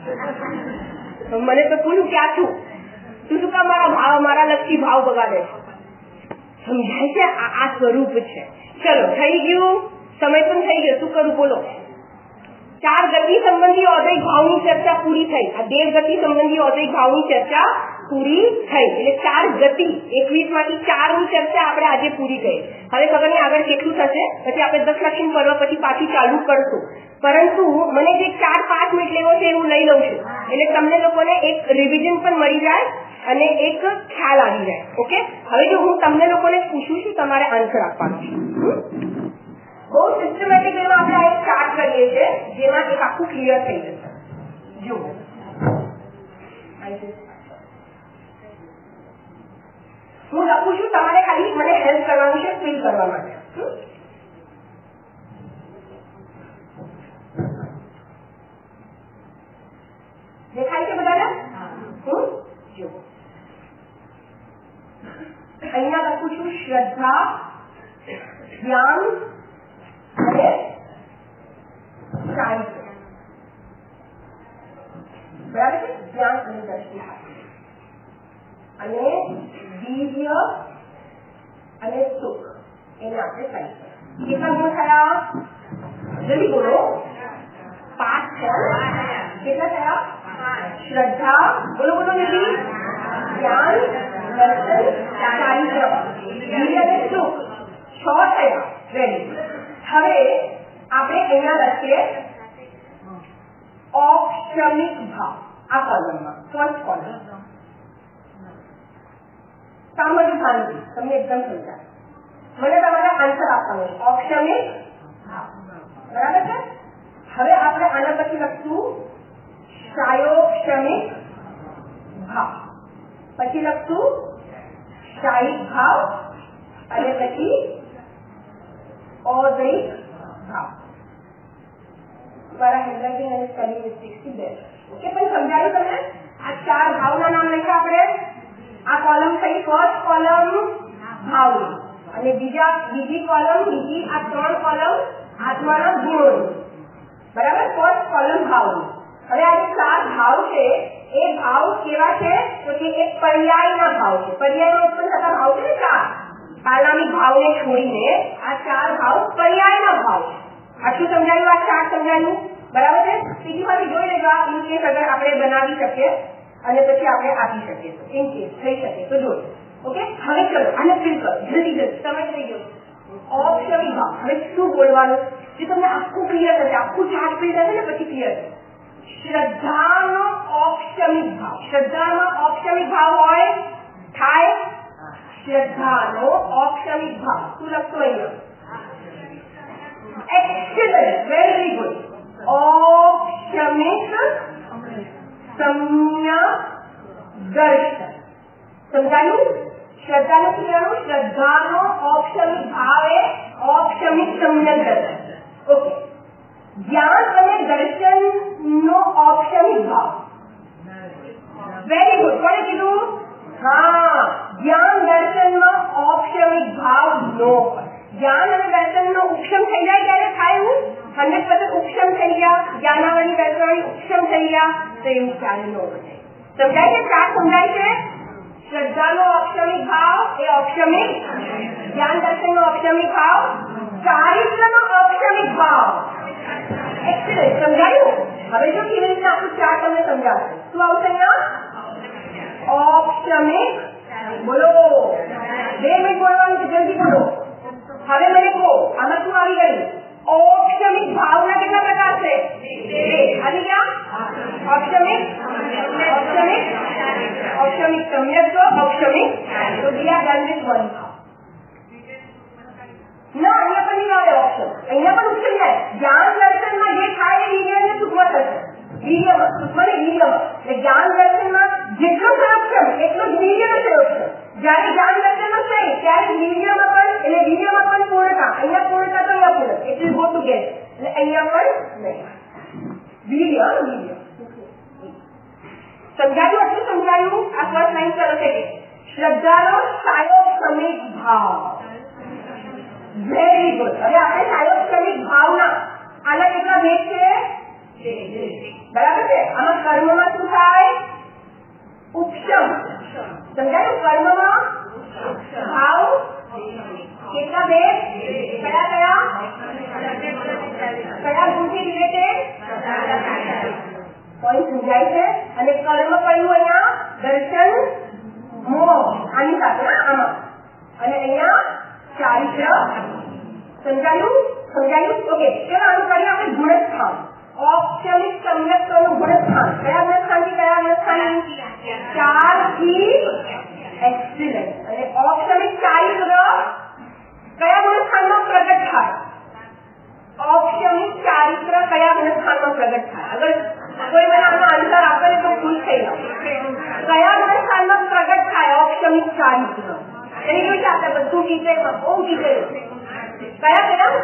મને તો પૂરું ક્યાં છું તું શું કામ મારા ભાવ મારા લક્ષી ભાવ બગાડે સમજાય છે. આ સ્વરૂપ છે. ચલો થઈ ગયું, સમય પણ થઈ ગયો, શું કરું બોલો. ચાર ગતિ સંબંધી ઔદયિક ભાવની ચર્ચા પૂરી થઈ. આ દેવ ગતિ સંબંધી ઔદયિક ભાવની ચર્ચા પૂરી થઈ એટલે ચાર ગતિ એકવીસ માંથી ચાર ની ચર્ચા આપણે આજે પૂરી કરી. હવે ખબર નહીં આગળ કેટલું થશે, પછી આપણે દસ લક્ષણ પર્વ પછી પાછી ચાલુ કરશું, પરંતુ મને જે ચાર પાંચ મિનિટ લેવો છે હું લઈ લઉં છું એટલે તમને લોકોને એક રિવિઝન પણ મળી જાય અને એક ખ્યાલ આવી જાય. ઓકે, હવે જો હું તમને લોકોને પૂછું છું તમારે આન્સર આપવાનો છે. બહુ સિસ્ટમેટિક એમાં આપણે એક ચાર્ટ કરીએ છીએ જેમાં એક આખું ક્લિયર થઈ જશે. જુઓ હું લખું છું, તમારે ખાલી મને હેલ્પ કરવાનું છે ફિલ કરવા માટે. દેખાય છે બધાને? જો અહીંયા લખું છું શ્રદ્ધા, જ્ઞાન અને સાહિત્ય. બરાબર છે? જ્ઞાન અને દ્રષ્ટિ અને વીર્ય અને સુખ એને આપણે સાહિત્ય. કેટલા ગુણ થયા? જલ્દી બોલો. પાંચ થયા. કેટલા થયા? શ્રદ્ધા બોલો બોલો જલ્દી. જ્ઞાન, દર્શન, સાહિત્ય, વીર્ય અને સુખ છ થયા. રેડી. હવે આપણે અહીંયા લખીએ ઔક્ષમિક ભાવ. આ કોલમમાં ફર્સ્ટ કોલમ સાંભળ્યું શાંતિ, તમને એકદમ સમજાય. મને તમારે આન્સર આપવાનો છે ઔક્ષમિક ભાવ. બરાબર છે? હવે આપણે આના પછી લખશું શાયોક્ષમિક ભાવ, પછી લખશું શાહિક ભાવ અને પછી ઔદયિક ભાવ. મારા હેન્ડરાઇટિંગ અને સ્પેલિંગ મિસ્ટેક્સથી બે. ઓકે, પણ સમજાયું તમને? આ ચાર ભાવના નામ લખ્યા આપણે. આ કોલમ થઈ ફર્સ્ટ કોલમ ભાવની અને બીજા બીજી કોલમ બીજી આ ત્રણ કોલમ આત્માના ગુણોની. બરાબર? ફર્સ્ટ કોલમ ભાવની. હવે આ જે ચાર ભાવ છે એ ભાવ કેવા છે તો કે એક પર્યાયના ભાવ છે. પર્યાયમાં ઉત્પન્ન થતા ભાવ છે ને ચાર. પાલામી ભાવને છોડીને આ ચાર ભાવ પર્યાયના ભાવ છે. આટલું સમજાયું? આ ચાર સમજાયું? બરાબર છે? બીજી વાર જોઈ લેજો ઇન કેસ અગર આપણે બનાવી શકીએ. અને પછી આપણે આપી શકીએ તો ઇન કેસ થઈ શકે તો જો ઓકે. હવે ચલો આને ફિલ કરો જલ્દી જલ્દી, સમય થઈ ગયો. ઔપચારિક ભાવ હવે શું બોલવાનું જે તમને આખું ક્લિયર થશે, આખું ચાર્ટ ફિલ થશે ને પછી ક્લિયર થશે. શ્રદ્ધાનો ઔપચારિક ભાવ, શ્રદ્ધાનો ઔપચારિક ભાવ હોય થાય શ્રદ્ધાનો ઔપચારિક ભાવ શું લખતો અહીંયા? Excellent, very good. ઔપચારિક સમ્યક દર્શન. સમજાયું? શ્રદ્ધાનું ક્રિયાનું શ્રદ્ધાનો ઔપચારિક ભાવ એ ઔપચારિક સમ્યક દર્શન. ઓકે. જ્ઞાન અને દર્શન નો ઔપચારિક ભાવ. Very good. કોણે કીધું? હા, જ્ઞાન દર્શનમાં ઔપચારિક ભાવ નો હોય. જ્ઞાન અને દર્શન નો ઉપશમ થઈ જાય ત્યારે થાય એવું હંડ્રેડ પર્સન્ટ ઉપશમ થઈ ગયા, જ્ઞાનાવલી દર્શનાવલી ઉપશમ થઈ ગયા તો એવું ક્યારે ન બને. સમજાય છે? ચાર સમજાય છે? શ્રદ્ધાનો ઔપચારિક ભાવ એ ઔપચારિક, જ્ઞાન દર્શનનો ઔપચારિક ભાવ, ચારિત્રનો ઔપચારિક ભાવ. એક્સેલન્ટ. સમજાયું? હવે જો કેવી રીતે આખું ચાર તમને સમજાવશે. શું આવશે અહીંયા? ઔપચારિક. બોલો, બે મિનિટ બોલવાનું છે, જલ્દી બોલો. હવે મને કહો આમાં શું આવી ગયું? ઔપચારિક ભાવના કેટલા પ્રકાર છે? આવી ગયા? ઔપચારિક, ઔપચારિક, ઔપચારિક સમ્યક તો ઔપચારિક તો દિયા ગણિત વન. ના, અહીંયા પણ નહીં આવે ઓપ્શન, અહીંયા પણ ઉપશન જાય. જ્ઞાન દર્શનમાં જે થાય એ વીર્યને સૂક્ષ્મ થશે. વીર્યમાં, સૂક્ષ્મ ને વીર્યમાં. એટલે જ્ઞાન દર્શનમાં જેટલો સંરક્ષણ એટલો જ વીર્યનો સંરક્ષણ. જ્યારે જ્ઞાન દર્શનમાં થાય ત્યારે વીર્યમાં પણ, એટલે વીર્યમાં પણ પૂર્ણતા, અહીંયા પૂર્ણતા તો અહીંયા પૂર્ણ, ઇટ વિલ ગો ટુગેધર. એટલે અહીંયા પણ નહીં. વીર્ય, વીર્ય. સમજાયું? આટલું સમજાયું? આ ફર્સ્ટ લાઈન સરસ છે. શ્રદ્ધાનો સાયોપસમિક ભાવ. Very good. હવે આપણે સાયોપસમિક ભાવના આના કેટલા ભેદ છે? બરાબર છે. આમાં કર્મમાં શું થાય? ઉપશમ. સમજાયું? કર્મમાં ભાવ કેટલા ભેદ? કયા કયા? કયા ગુણથી રિલેટેડ? પોઈન્ટ સમજાય છે. અને કર્મ કયું અહીંયા? દર્શન, મોહ, આની સાથે આમાં. અને અહીંયા ચારિત્ર. સમજાયું? સમજાયું? ઓકે. ચલો આનું કરીએ આપણે ગુણસ્થાન. ઔપચારિક સમ્યકત્વનું ગુણસ્થાન. કયા ગુણસ્થાનથી કયા ગુણસ્થાન? ચાર થી એક્સિલન્ટ. અને ઔપચારિક ચારિત્ર કયા ગુણસ્થાનમાં પ્રગટ થાય? ઔપચારિક ચારિત્ર કયા ગુણસ્થાનમાં પ્રગટ થાય? અગર કોઈ મને આનો આન્સર આપે તો ખુશ થઈ જાવ. કયા ગુણસ્થાનમાં પ્રગટ થાય ઔપચારિક ચારિત્ર? એની જોઈ આપણે બધું વિષયમાં બહુ વિષય કયા કયા?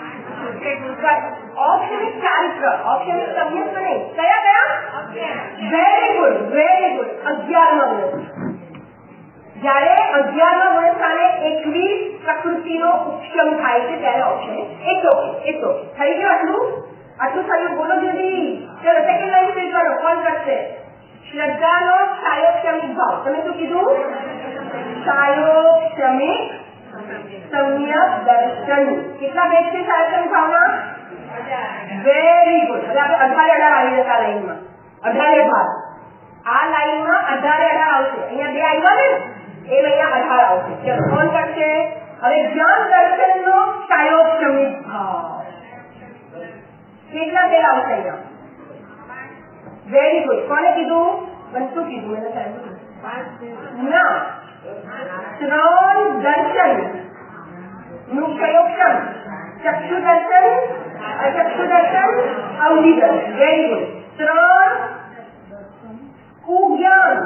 ઔપચારિક ચારિત્ર, ઔપચારિક સમ્યક નહીં. કયા કયા? Very good, very good. અગિયારમાં ગુણ. જયારે અગિયારમાં ગુણસ્થાને એકવીસ પ્રકૃતિનો ઉપશમ થાય છે ત્યારે ઔપચારિક. એક તો એક તો થઈ ગયું. આટલું આટલું થયું. બોલો જલ્દી. ચલો સેકન્ડ લાઈન ફિલ કરો. કોણ કરશે? શ્રદ્ધાનો સાયોપસમિક ભાવ. તમે શું કીધું? સાયોપસમિક સમ્યક દર્શન. કેટલા ભેદ છે સાયોપસમિક ભાવના? Very good. હવે આપણે અઢારે અઢાર આવી જતા લાઈનમાં. અઢારે અઢાર આ લાઈનમાં અઢારે અઢાર આવશે. અહીંયા બે આવ્યા ને એ અહીંયા અઢાર આવશે. ચલો કોણ કરશે? હવે જ્ઞાન દર્શનનો સાયોપસમિક ભાવ. કેટલા ભેદ આવશે અહીંયા? Very good. કોને કીધું? બનતું કીધું મને સાહેબ. ના, ત્રણ દર્શન નું સંયોક્ષમ. ચક્ષુ દર્શન, અચક્ષુ દર્શન, અવધિ દર્શન. Very good. ત્રણ કુજ્ઞાન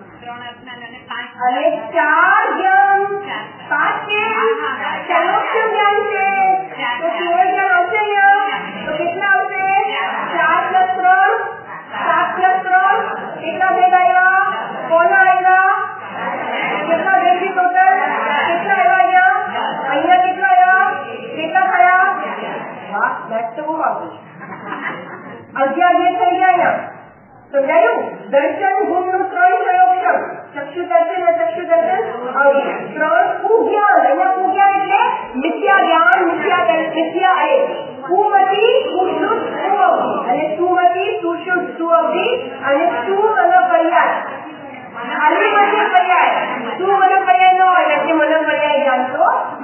અને ચાર જ્ઞાન. પાંચ છે સંયોક્ષમ જ્ઞાન છે તો કેવળ જ્ઞાન આવશે અહીંયા. તો કેટલા આવશે? ચાર પ્લસ ત્રણ, સાત પ્લસ ત્રણ. કેટલા ભેગા આવ્યા? કોના આવ્યા? કેટલા ભેગી ટોટલ? કેટલા આવ્યા અહીંયા? અહીંયા કેટલા આવ્યા? કેટલા થયા? વાહ, બેટ તો બહુ આવતું. અગિયાર ભેદ થઈ ગયા અહીંયા. સમજાયું? દર્શન ગુણનું ત્રણ સંયોક્ષમ. ચક્ષુ દર્શન અને ચક્ષુ દર્શન અવધિ. ત્રણ કુજ્ઞાન. અહીંયા કુજ્ઞાન એટલે મિથ્યા જ્ઞાન, મિથ્યા દર્શન, મિથ્યા એ. કુમતી, કુશુદ્ધ, સુઅવધિ. અને સુમતી, સુશુદ્ધ, સુઅવધિ અને સુ અને પર્યાય.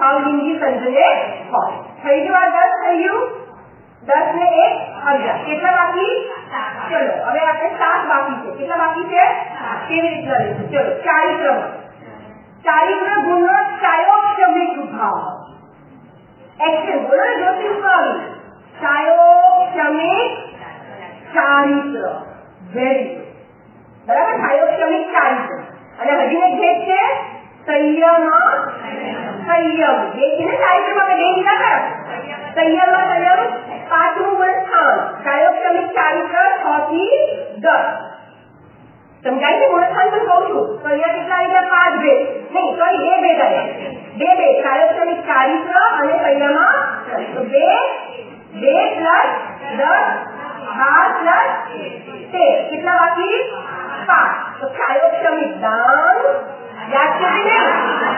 ભાવલિંગી સંજને હોય. થઈ ગયું આ દસ થઈ ગયું. દસ ને એક અગિયાર. કેટલા બાકી? ચલો હવે આપણે સાત બાકી છે. કેટલા બાકી છે? કેવી રીતના લઈશું? ચલો ચારિત્ર ચારિત્ર ગુણનો ચાયોક્ષમિક ભાવ. એક્શન બોલો ને જોતી સ્વામી. ચાયોક્ષમિક ચારિત્ર. Very good. બરાબર. ચાયોક્ષમિક ચારિત્ર. અને હજી એક ભેદ છે સંયમ સંયમ. બે છે ને ચારિત્રમાં બે લીધા ખરા. સંયમ સંયમ પાંચમું ગુણ સ્થાન. ચાયોક્ષમિક ચારિત્ર છ થી દસ. સમજાય છે? ગુણસ્થાન પણ કહું છું તો અહીંયા કેટલા લીધા? પાંચ ભેદ નહીં સોરી બે ભેદ આવ્યા. બે બે ચાયોક્ષમિક ચારિત્ર અને સંયમ. તો બે બે પ્લસ દસ બાર પ્લસ તેર. કેટલા બાકી? પાંચ. તો ચાયોક્ષમિક દાન યાદ છે કે નહીં?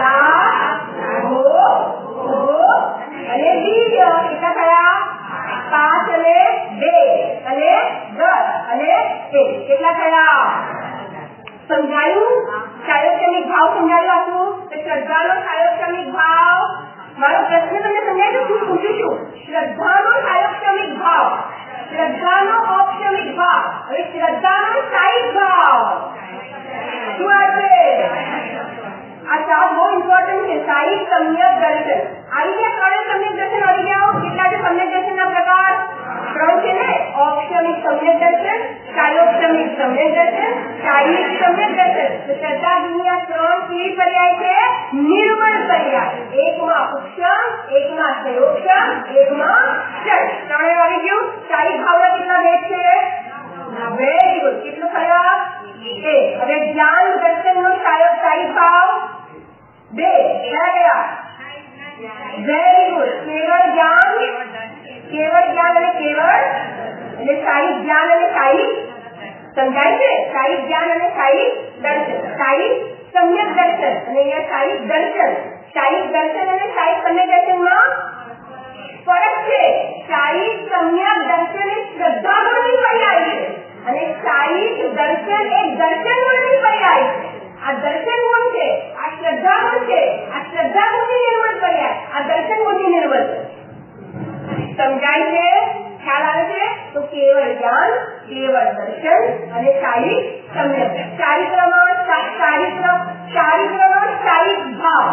અને વીર્ય કેટલા થયા? પાંચ અને બે અને દસ અને એક. કેટલા થયા? સમજાયું? ચાયોક્ષમિક ભાવ સમજાયું આખું? તો શ્રદ્ધાનો ચાયોક્ષમિક ભાવ. મારો પ્રશ્ન તમને સમજાય તો શું પૂછું છું? શ્રદ્ધાનો ચાયોક્ષમિક ભાવ, શ્રદ્ધાનો ઔપચારિક ભાવ, હવે શ્રદ્ધાનો સાહિક ભાવ શું આવશે? આ ચાર બહુ ઇમ્પોર્ટન્ટ છે. સાહિક, સમ્યક, દર્શન. આવી ગયા ત્રણે સમ્યક દર્શન આવી ગયા. કેટલા છે સમ્યક દર્શનના પ્રકાર? ત્રણ છે ને. ઔપચારિક સમ્યક દર્શન, ચાયોક્ષમિક સમ્યક દર્શન, સાહિક સમ્યક દર્શન. તો શ્રદ્ધા દુનિયા ત્રણ કેવી પર્યાય છે? નિર્મળ પર્યાય. એકમાં ઉપશમ, એકમાં સંયોગશમ, એકમાં ષટ. ત્રણે આવી ગયું. સાહિક ભાવના કેટલા ભેદ છે? Very good. કેટલું થયા? એક. હવે જ્ઞાન દર્શન નો સાહિક ભાવ બે. કયા ગયા? Very good. કેવળ જ્ઞાન, કેવળ જ્ઞાન અને કેવળ એટલે સાહિક જ્ઞાન અને સાહિક. સમજાય છે? સાહિક જ્ઞાન અને સાહિક દર્શન. સાહિક સમ્યક દર્શન અને અહીંયા સાહિક દર્શન. સાહિક દર્શન અને સાહિક સમ્યક દર્શનમાં ફરક છે. સાહિક સમ્યક દર્શન એ શ્રદ્ધા ગુણની પર્યાય છે અને સાહિક દર્શન એ દર્શન ગુણની પર્યાય છે. આ દર્શન ગુણ છે, આ શ્રદ્ધા ગુણ છે. આ શ્રદ્ધા ગુણની નિર્મળ પર્યાય, આ દર્શન ગુણની નિર્મળ છે. સમજાય છે? ખ્યાલ આવે છે? તો કેવળ જ્ઞાન, કેવળ દર્શન અને સાહિક સમ્યક. ચારિત્રમાં ચારિત્ર ચારિત્રમાં સાહિક ભાવ.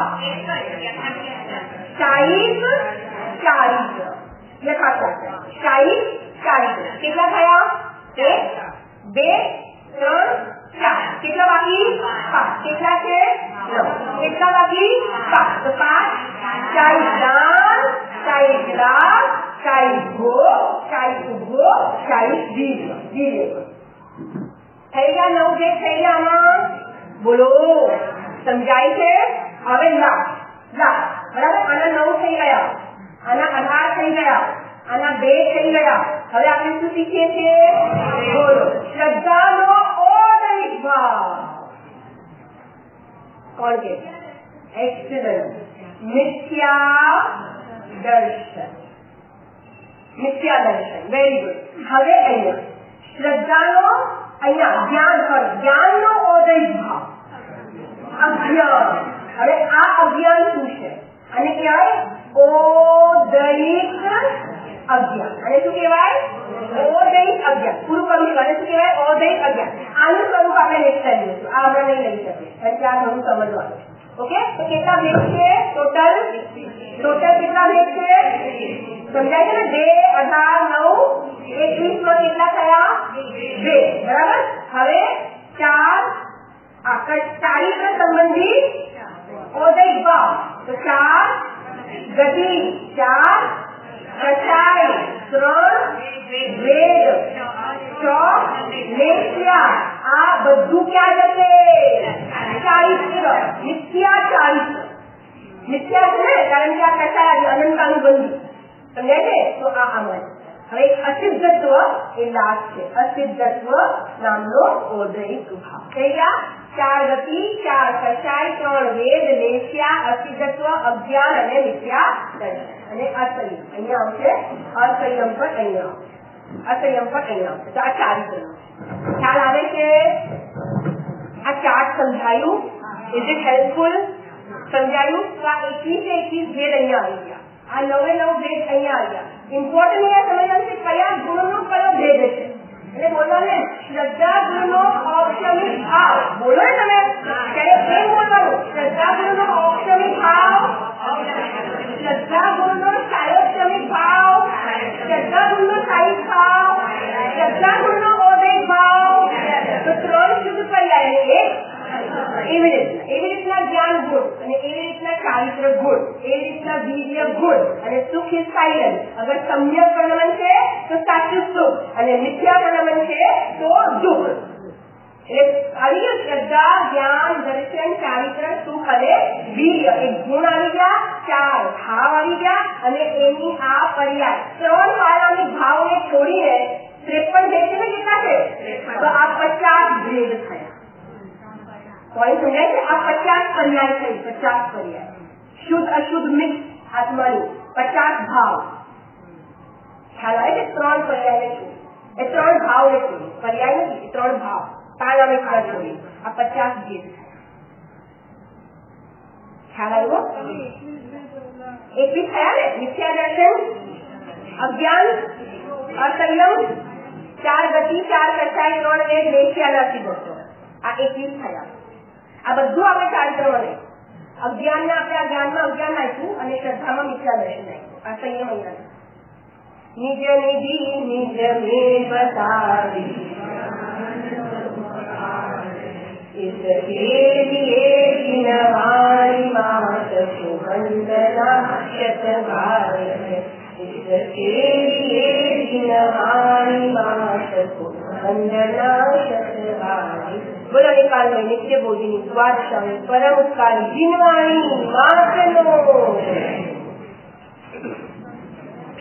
સાહિક ચારિત્ર યથાર્થ. સાહિક ચારિત્ર કેટલા થયા? એક, બે, ત્રણ, ચાર. કેટલા બાકી? પાંચ. કેટલા છે? નવ. કેટલા બાકી? પાંચ. તો પાંચ. સાહિક દાન, સાહિક લાભ, સાહિક ભોગ, સાહિક ઉપભોગ, સાહિક વીર્ય. વીર્ય થઈ ગયા. નવ જે થઈ ગયા આમાં બોલો. સમજાય છે? હવે લાભ લાભ બરાબર. આના નવ થઈ ગયા, આના અઢાર થઈ ગયા, આના બે થઈ ગયા. હવે આપણે શું શીખીએ છીએ? બોલો. શ્રદ્ધાનો ઔદયિક ભાવ. કોણ કે? એક્સલન્ટ. મિથ્યા દર્શન. મિથ્યા દર્શન. Very good. હવે અહીંયા શ્રદ્ધાનો અહીંયા જ્ઞાન પર જ્ઞાનનો ઔદયિક ભાવ. અજ્ઞાન. હવે આ અજ્ઞાન શું છે? અને કહેવાય ઔદયિક અજ્ઞાન. અને શું કહેવાય? ઔદયિક અજ્ઞાન. પૂરું કરવું અને શું કહેવાય? ઔદયિક અજ્ઞાન. આનું સ્વરૂપ આપણે નેક્સ્ટ ટાઈમ લઈશું. આ આપણે નહીં લઈ શકીએ. એટલે આ ઘણું સમજવાનું. ઓકે. તો કેટલા ભેદ છે ટોટલ? ટોટલ કેટલા ભેદ છે? સમજાય છે ને? બે, અઢાર, નવ, એકવીસ નો કેટલા થયા? બે. બરાબર. હવે ચાર ચારિત્ર સંબંધી ઔદયિક ભાવ. તો ચાર ગતિ, ચાર કચાઈ, ત્રણ વેદ, છ લેખ્યા. આ બધું ક્યાં જશે? ચારિત્ર. મિથ્યા ચારિત્ર. મિથ્યા છે કારણ કે આ કચાય અનંતાનું બંધુ. સમજાય છે? તો આ આમાં હવે અસિદ્ધત્વ એ લાભ છે. અસિદ્ધત્વ નામનો ઔદયિક ભાવ. થઈ ગયા. ચાર ગતિ, ચાર કચાય, ત્રણ વેદ, લેખ્યા, અસિદ્ધત્વ, અજ્ઞાન અને મિથ્યા દર્શન. અને અસંયમ અહીંયા આવશે. અસંયમ પર અહીંયા આવશે. અસંયમ પર અહીંયા આવશે. તો આ ચારિત્ર ખ્યાલ આવે છે? આ ચાર્ટ સમજાયું? Is it helpful? સમજાયું? તો આ એકવીસે એકવીસ ભેદ અહીંયા આવી ગયા, આ નવે નવ ભેદ અહીંયા આવી ગયા. ઇમ્પોર્ટન્ટ અહીંયા સમજવાનું છે કયા ગુણનો કયો ભેદ છે. એટલે બોલવાનું શ્રદ્ધા ગુણનો ઔક્ષમિક ભાવ. બોલો ને તમે ત્યારે કેમ બોલવાનું? શ્રદ્ધા ગુણનો ઔક્ષમિક ભાવ, શ્રદ્ધા ગુણનો સાયોક્ષમિક ભાવ, શ્રદ્ધા ગુણનો સાહિક ભાવ, શ્રદ્ધા ગુણનો ઓદેક ભાવ. તો ત્રણ શુદ્ધ પર્યાય એક એવી રીતના એવી રીતના જ્ઞાન ગુણ અને એવી રીતના ચારિત્ર ગુણ, એવી રીતના વીર્ય ગુણ અને સુખ એ સાયન. અગર સમ્યક પ્રણમન છે તો સાચું સુખ અને મિથ્યા પ્રણમન છે તો દુઃખ. એટલે આવી ગયું શ્રદ્ધા, જ્ઞાન, દર્શન, ચારિત્ર, સુખ અને વીર્ય. એક ગુણ આવી ગયા, ચાર ભાવ આવી ગયા અને એની આ પર્યાય ત્રણ પારમાણિક ભાવને છોડીને ત્રેપન ભેદ છે ને કેટલા છે? તો આ પચાસ ભેદ થયા. પોઈન્ટ સમજાય છે? આ પચાસ પર્યાય થઈ, પચાસ પર્યાય શુદ્ધ અશુદ્ધ મિક્સ આત્માની પચાસ ભાવ. ખ્યાલ આવે છે? ત્રણ પર્યાય છોડી, એ ત્રણ ભાવ ને છોડી, પર્યાય નથી, ત્રણ ભાવ તાળાને ખાડા છોડી આ પચાસ ભેદ થયા. ખ્યાલ આવ્યો? એકવીસ થયા ને? મિથ્યા દર્શન, અજ્ઞાન, અસંયમ, ચાર ગતિ, ચાર કસાય, ત્રણ વેદ, વેશ્યાના દોસ્તો, આ એકવીસ થયા. આ બધું આપણે ચારિત્રમાં નહીં. અજ્ઞાનના આપણે આ જ્ઞાનમાં અજ્ઞાન નાખ્યું અને શ્રદ્ધામાં મિથ્યા દર્શન નાખ્યું. આ સંયમ અહીંયા નિજ નિધિ નિજ મે બતાવી इसके लिए जिनवाणी मात सुवंदना शतभारत. इसके लिए जिनवाणी मात सुवंदना शतभारत. बोलो निकाल में नित्य बोधिनी स्वाद परम उपकारी जिनवाणी मात नो